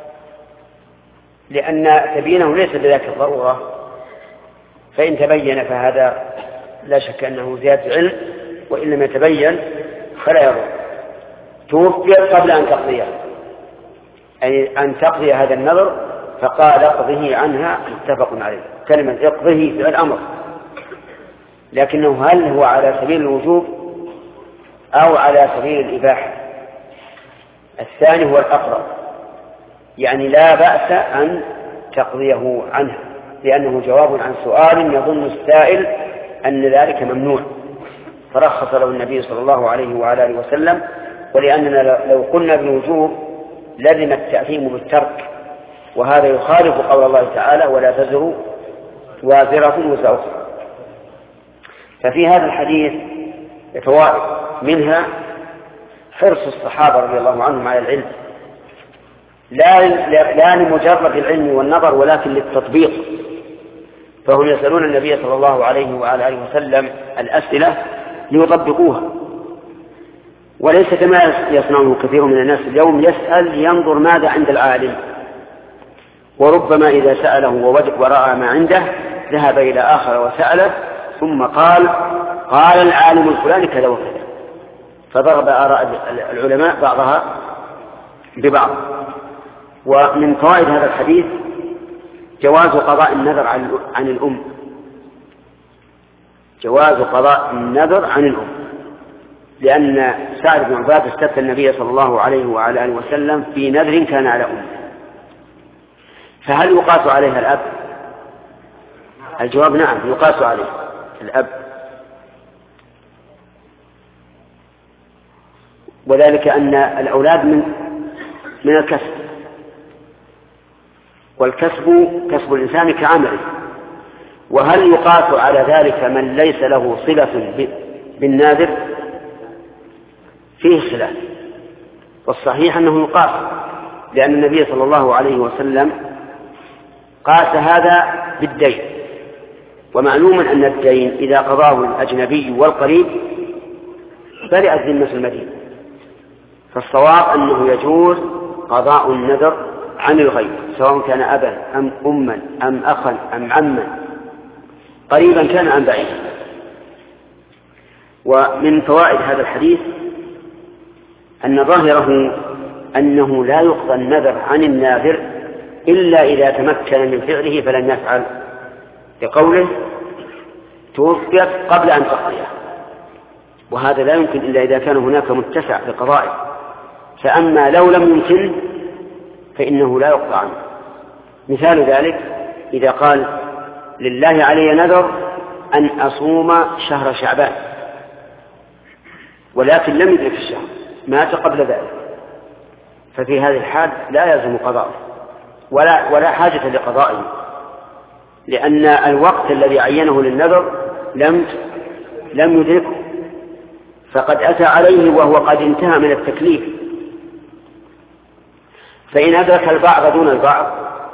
لأن تبيينه ليس بذاك الضرورة، فإن تبين فهذا لا شك أنه زيادة علم، وإن لم يتبين فلا يضر. توفي قبل أن تقضيه، أي أن تقضي هذا النذر، فقال اقضه عنها، متفق عليه. كلمة اقضه في الأمر، لكنه هل هو على سبيل الوجوب أو على سبيل الإباحة؟ الثاني هو الأقرب، يعني لا بأس أن تقضيه عنها، لأنه جواب عن سؤال يظن السائل أن ذلك ممنوع، فرخص له النبي صلى الله عليه وعلى آله وسلم. ولأننا لو قلنا بالوجوب لزم التأثيم بالترك، وهذا يخالف قول الله تعالى ولا تزر وازرة وزر أخرى. ففي هذا الحديث فوائد، منها حرص الصحابة رضي الله عنهم على العلم، لا لا لمجرد العلم والنظر، ولكن للتطبيق، فهم يسألون النبي صلى الله عليه وعلى آله وسلم الأسئلة ليطبقوها، وليس كما يصنعه كثير من الناس اليوم، يسأل لينظر ماذا عند العالم، وربما إذا سأله ووجد ورأى ما عنده ذهب إلى آخر وسأله، ثم قال قال العالم الفلاني كذا وكذا، فضرب آراء العلماء بعضها ببعض. ومن فوائد هذا الحديث جواز قضاء النذر عن الأم، جواز قضاء النذر عن الأم، لأن سعد بن عبادة استفتى النبي صلى الله عليه وعلى آله وسلم في نذر كان على أمه، فهل يقاس عليها الأب؟ الجواب نعم، يقاس عليه الأب، وذلك أن الأولاد من من الكسب، والكسب كسب الإنسان كعمله. وهل يقاس على ذلك من ليس له صلة بالنادر؟ فيه خلاف، والصحيح أنه يقاس، لأن النبي صلى الله عليه وسلم قاس هذا بالدين، ومعلوم أن الدين إذا قضاه الأجنبي والقريب برئت ذمة المدين، فالصواب أنه يجوز قضاء النذر عن الغير، سواء كان أبا أم أما أم أخا أم عما، قريبا كان أم بعيدا. ومن فوائد هذا الحديث أن ظاهره أنه لا يقضى النذر عن الناذر إلا إذا تمكن من فعله فلن يفعل، لقوله توفيت قبل أن تقضيه، وهذا لا يمكن إلا إذا كان هناك متسع لقضائه، فأما لو لم يمكن فإنه لا يقضى عنه. مثال ذلك إذا قال لله علي نذر أن أصوم شهر شعبان، ولكن لم يدرك الشهر، مات قبل ذلك، ففي هذه الحال لا يلزم قضاءه ولا ولا حاجة لقضائه، لأن الوقت الذي عينه للنذر لم لم يدركه، فقد أتى عليه وهو قد انتهى من التكليف. فإن أدرك البعض دون البعض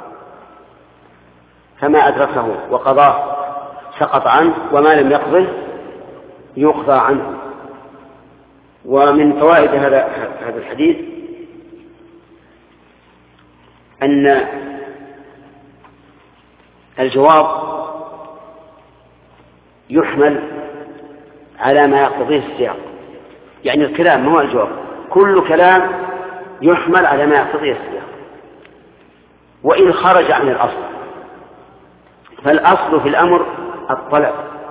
فما أدركه وقضاه سقط عنه، وما لم يقضه يقضى عنه. ومن فوائد هذا هذا الحديث أن الجواب يحمل على ما يقتضيه السياق، يعني الكلام ما هو الجواب، كل كلام يحمل على ما يقتضيه السياق وإن خرج عن الأصل. فالأصل في الأمر الطلب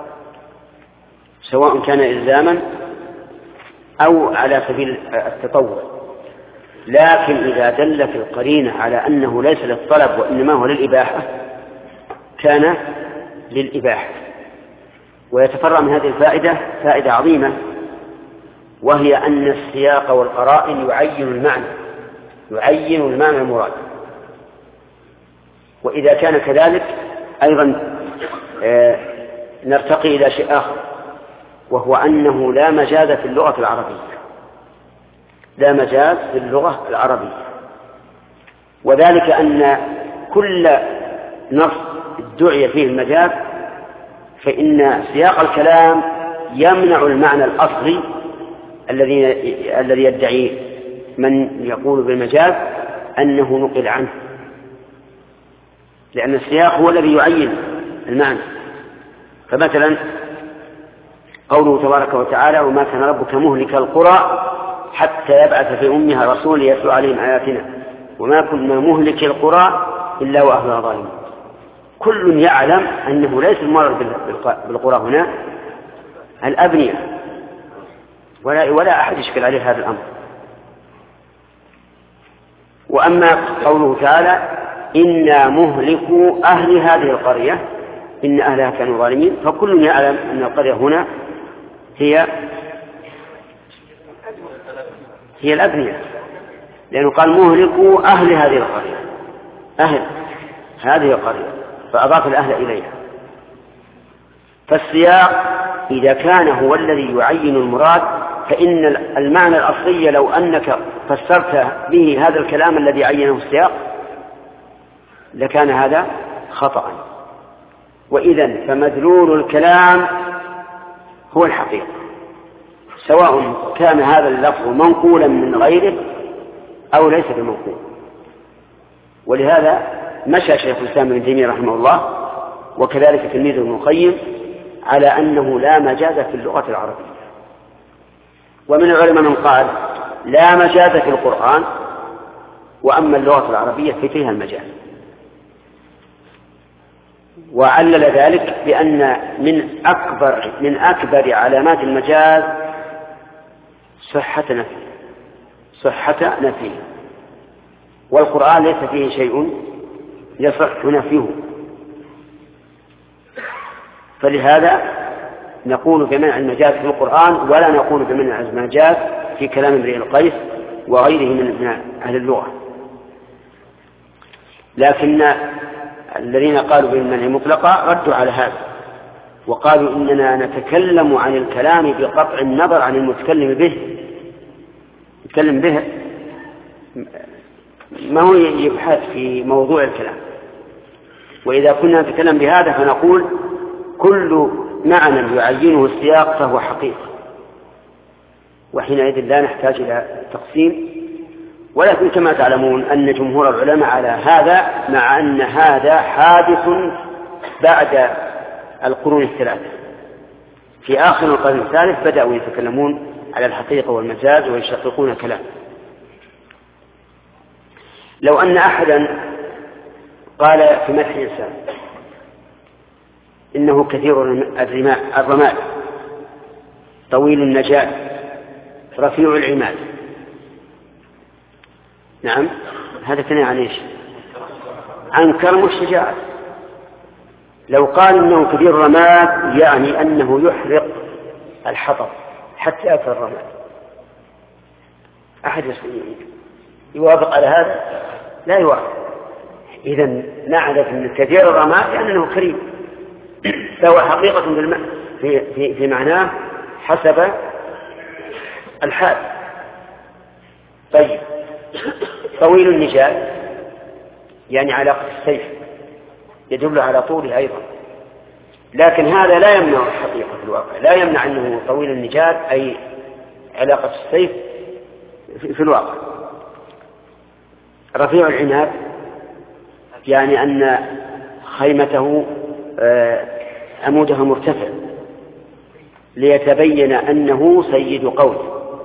سواء كان إلزاما أو على سبيل التطوع، لكن إذا دلت القرينة على أنه ليس للطلب وإنما هو للإباحة كان للإباحة. ويتفرع من هذه الفائدة فائدة عظيمة، وهي أن السياق والقرائن يعين المعنى يعين المعنى المراد. وإذا كان كذلك أيضا آه نرتقي إلى شيء آخر، وهو أنه لا مجاز في اللغة العربية لا مجاز في اللغة العربية وذلك أن كل نص ادعي فيه المجاز فإن سياق الكلام يمنع المعنى الأصلي الذي الذي يدعي من يقول بالمجاز أنه نقل عنه، لأن السياق هو الذي يعين المعنى. فمثلا قوله تبارك وتعالى: وما كان ربك مهلك القرى حتى يبعث في أمها رسول يتلو عليهم آياتنا وما كنا مهلك القرى إلا وأهلها ظالمون. كل يعلم أنه ليس المراد بالقرى هنا الأبنية، ولا, ولا أحد يشكل عليه هذا الأمر. وأما قوله تعالى: إنا مهلكوا أهل هذه القرية إن أهلها كانوا ظالمين، فكل يعلم أن القرية هنا هي هي الأبنية، لأنه قال مهلكوا أهل هذه القرية، أهل هذه القرية، فأضاف الأهل إليها. فالسياق إذا كان هو الذي يعين المراد فإن المعنى الأصلي لو أنك فسرت به هذا الكلام الذي عينه السياق لكان هذا خطأ. وإذن فمدلول الكلام هو الحقيقة، سواء كان هذا اللفظ منقولا من غيره أو ليس بمنقول. ولهذا مشى شيخ الإسلام ابن تيمية رحمه الله وكذلك تلميذه ابن القيم على أنه لا مجاز في اللغة العربية. ومن العلماء من قال لا مجاز في القرآن، وأما اللغة العربية ففيها المجاز. وعلل ذلك بأن من أكبر من أكبر علامات المجاز صحة نفي صحة نفي والقرآن ليس فيه شيء يصح نفيه. فلهذا نقول بمنع المجاز في القرآن ولا نقول بمنع المجاز في كلام امرئ القيس وغيره من أهل اللغة. لكن الذين قالوا بالمنع مطلقا ردوا على هذا وقالوا إننا نتكلم عن الكلام بقطع النظر عن المتكلم به. يتكلم به ما هو يبحث في موضوع الكلام، وإذا كنا نتكلم بهذا فنقول كل معنى يعينه السياق فهو حقيقة، وحينئذ لا نحتاج إلى تقسيم. ولكن كما تعلمون أن جمهور العلماء على هذا، مع أن هذا حادث بعد القرون الثلاثة. في آخر القرن الثالث بدأوا يتكلمون على الحقيقة والمجاز ويشققون الكلام. لو أن أحدا قال في مدح إنسان إنه كثير الرماد طويل النجاة رفيع العماد، نعم هذا كان عن إيش؟ عن كرم الشجاعة. لو قال إنه كثير الرماد يعني أنه يحرق الحطب حتى يأكل الرماد. أحد يوافق على هذا؟ لا يوافق. إذا نعرف أن كثير الرماد لأنه كريم، فهو حقيقة بالم... في, في, في معناه حسب الحال. طيب، طويل النجال يعني علاقة السيف يدل على طوله أيضا، لكن هذا لا يمنع الحقيقة في الواقع، لا يمنع أنه طويل النجال أي علاقة السيف في الواقع. رفيع العناب يعني أن خيمته عمودها مرتفع ليتبين أنه سيد قوم.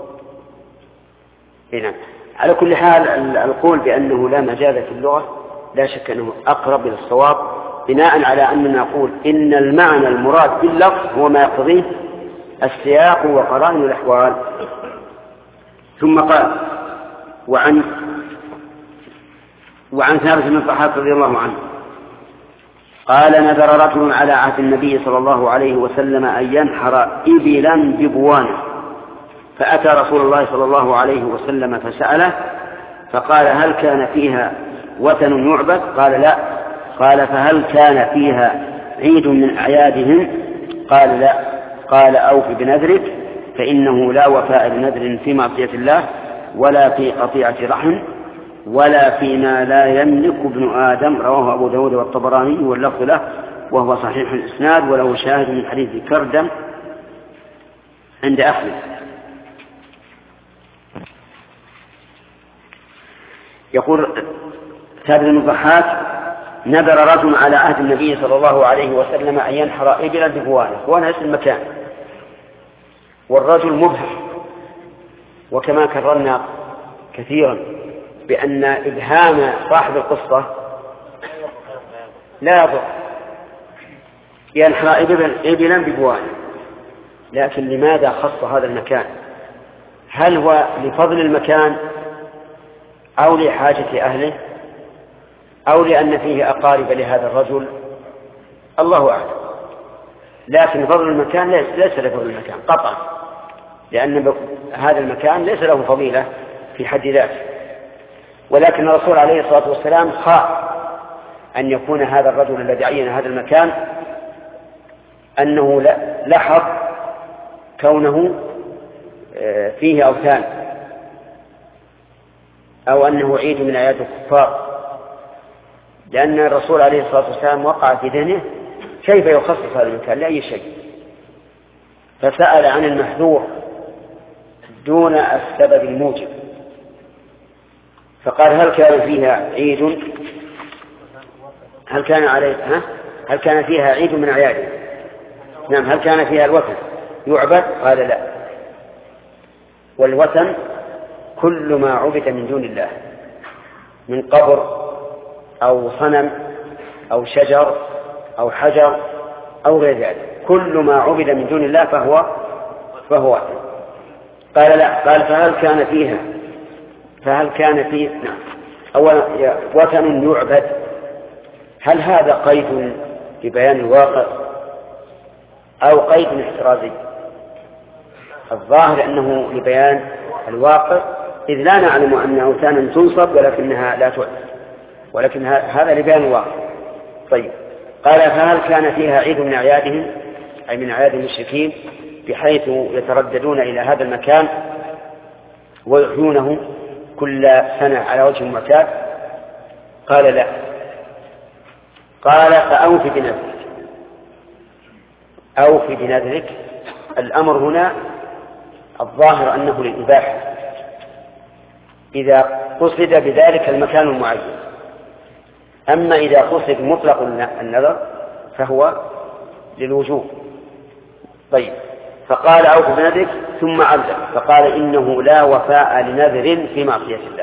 هنا على كل حال القول بأنه لا مجال في اللغة لا شك أنه أقرب إلى الصواب، بناء على أننا نقول إن المعنى المراد باللفظ هو ما يقتضيه السياق وقرائن الأحوال. ثم قال: وعن وعن ثابت بن الضحاك رضي الله عنه قال: نذر رجل على عهد النبي صلى الله عليه وسلم أن ينحر إبلا ببوانه، فأتى رسول الله صلى الله عليه وسلم فسأله فقال: هل كان فيها وثن يعبد؟ قال: لا. قال: فهل كان فيها عيد من أعيادهم؟ قال: لا. قال: أوف بنذرك، فإنه لا وفاء لنذر في معصية الله ولا في قطيعة رحم ولا فيما لا يملك ابن آدم. رواه أبو داود والطبراني واللفظ له وهو صحيح الإسناد، وله شاهد من حديث كردم عند أحمد. يقول ثابت بن الضحاك: نذر رجل على عهد النبي صلى الله عليه وسلم أن ينحر إبلا ببوانه. بوانه اسم المكان، والرجل مبهم، وكما كررنا كثيرا بأن إبهام صاحب القصة لا يضر، ينحر إبلا ببوانه. لكن لماذا خص هذا المكان؟ هل هو لفضل المكان أو لحاجة أهله أو لأن فيه أقارب لهذا الرجل؟ الله أعلم. لكن فضل المكان ليس لفضل المكان قطعا، لأن هذا المكان ليس له فضيلة في حد ذاته، ولكن الرسول عليه الصلاة والسلام خاف أن يكون هذا الرجل الذي عين هذا المكان أنه لحظ كونه فيه أوثان أو أنه عيد من أعياد الكفار، لأن الرسول عليه الصلاة والسلام وقع في ذهنه كيف يخصص هذا المكان لأي شيء، فسأل عن المحذور دون السبب الموجب، فقال: هل كان فيها عيد؟ هل كان عليه ها؟ هل كان فيها عيد من أعياده؟ نعم. هل كان فيها الوثن يعبد؟ قال: لا. والوثن كل ما عبد من دون الله من قبر أو صنم أو شجر أو حجر أو غير ذلك، كل ما عبد من دون الله فهو فهو وثن. قال: لا. قال: فهل كان فيها فهل كان فيه نعم أولا وثن يعبد، هل هذا قيد لبيان الواقع أو قيد احترازي؟ الظاهر أنه لبيان الواقع، إذ لا نعلم أن أوثانا تنصب ولكنها لا تعبد، ولكن هذا لبيان الواقع. طيب، قال: فهل كان فيها عيد من أعيادهم أي من أعياد المشركين بحيث يترددون إلى هذا المكان ويحيونه كل سنة على وجه المعتاد؟ قال: لا. قال: فأوف بنذرك. أوف بنذرك، الأمر هنا الظاهر أنه للإباحة إذا قصد بذلك المكان المعين، أما إذا قصد مطلق النذر فهو للوجوب. طيب، فقال: أوف بنذرك، ثم عبد فقال: إنه لا وفاء لنذر في معصية الله.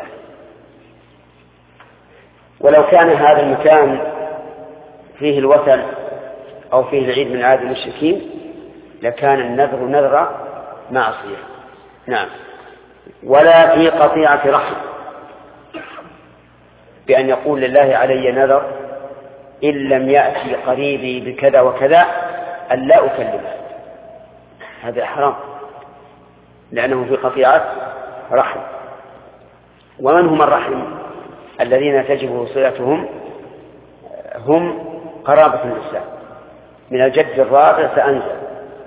ولو كان هذا المكان فيه الوثن أو فيه العيد من عاد المشركين لكان النذر نذر معصية. نعم. ولا في قطيعة رحم، بأن يقول لله علي نذر إن لم يأتي قريبي بكذا وكذا أن لا أكلمه، هذا حرام لأنه في قطيعة رحم. ومن هم الرحم الذين تجب صلتهم؟ هم قرابة الإسلام من الجد الرابع فأنزل،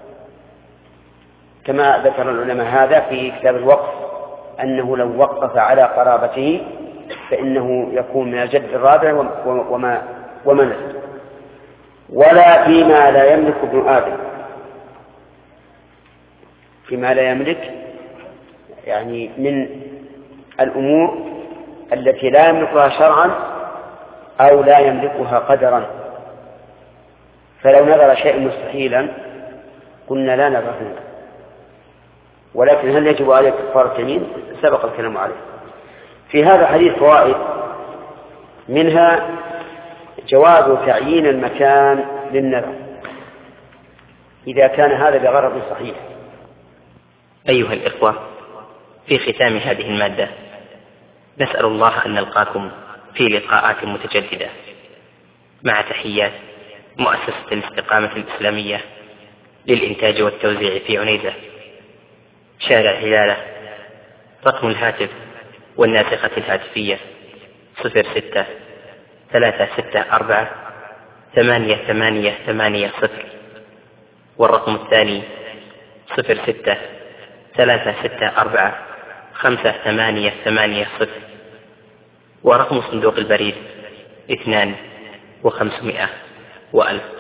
كما ذكر العلماء هذا في كتاب الوقف، أنه لو وقف على قرابته فإنه يكون من الجد الرابع وما, وما نزل. ولا فيما لا يملك ابن آدم، فيما لا يملك يعني من الأمور التي لا يملكها شرعا أو لا يملكها قدرا. فلو نظر شيء مستحيلا قلنا لا نظر فيه، ولكن هل يجب عليه كفارة يمين؟ سبق الكلام عليه. في هذا الحديث فوائد، منها جواز تعيين المكان للنذر إذا كان هذا بغرض صحيح. أيها الإخوة، في ختام هذه المادة نسأل الله أن نلقاكم في لقاءات متجددة، مع تحيات مؤسسة الاستقامة الإسلامية للإنتاج والتوزيع في عنيزة، شارع هلالة. رقم الهاتف والناسخة الهاتفية صفر ستة ثلاثة ستة أربعة ثمانية ثمانية ثمانية صفر، والرقم الثاني صفر ستة ثلاثة ستة أربعة خمسة ثمانية ثمانية صفر، ورقم صندوق البريد اثنان وخمسمائة وألف.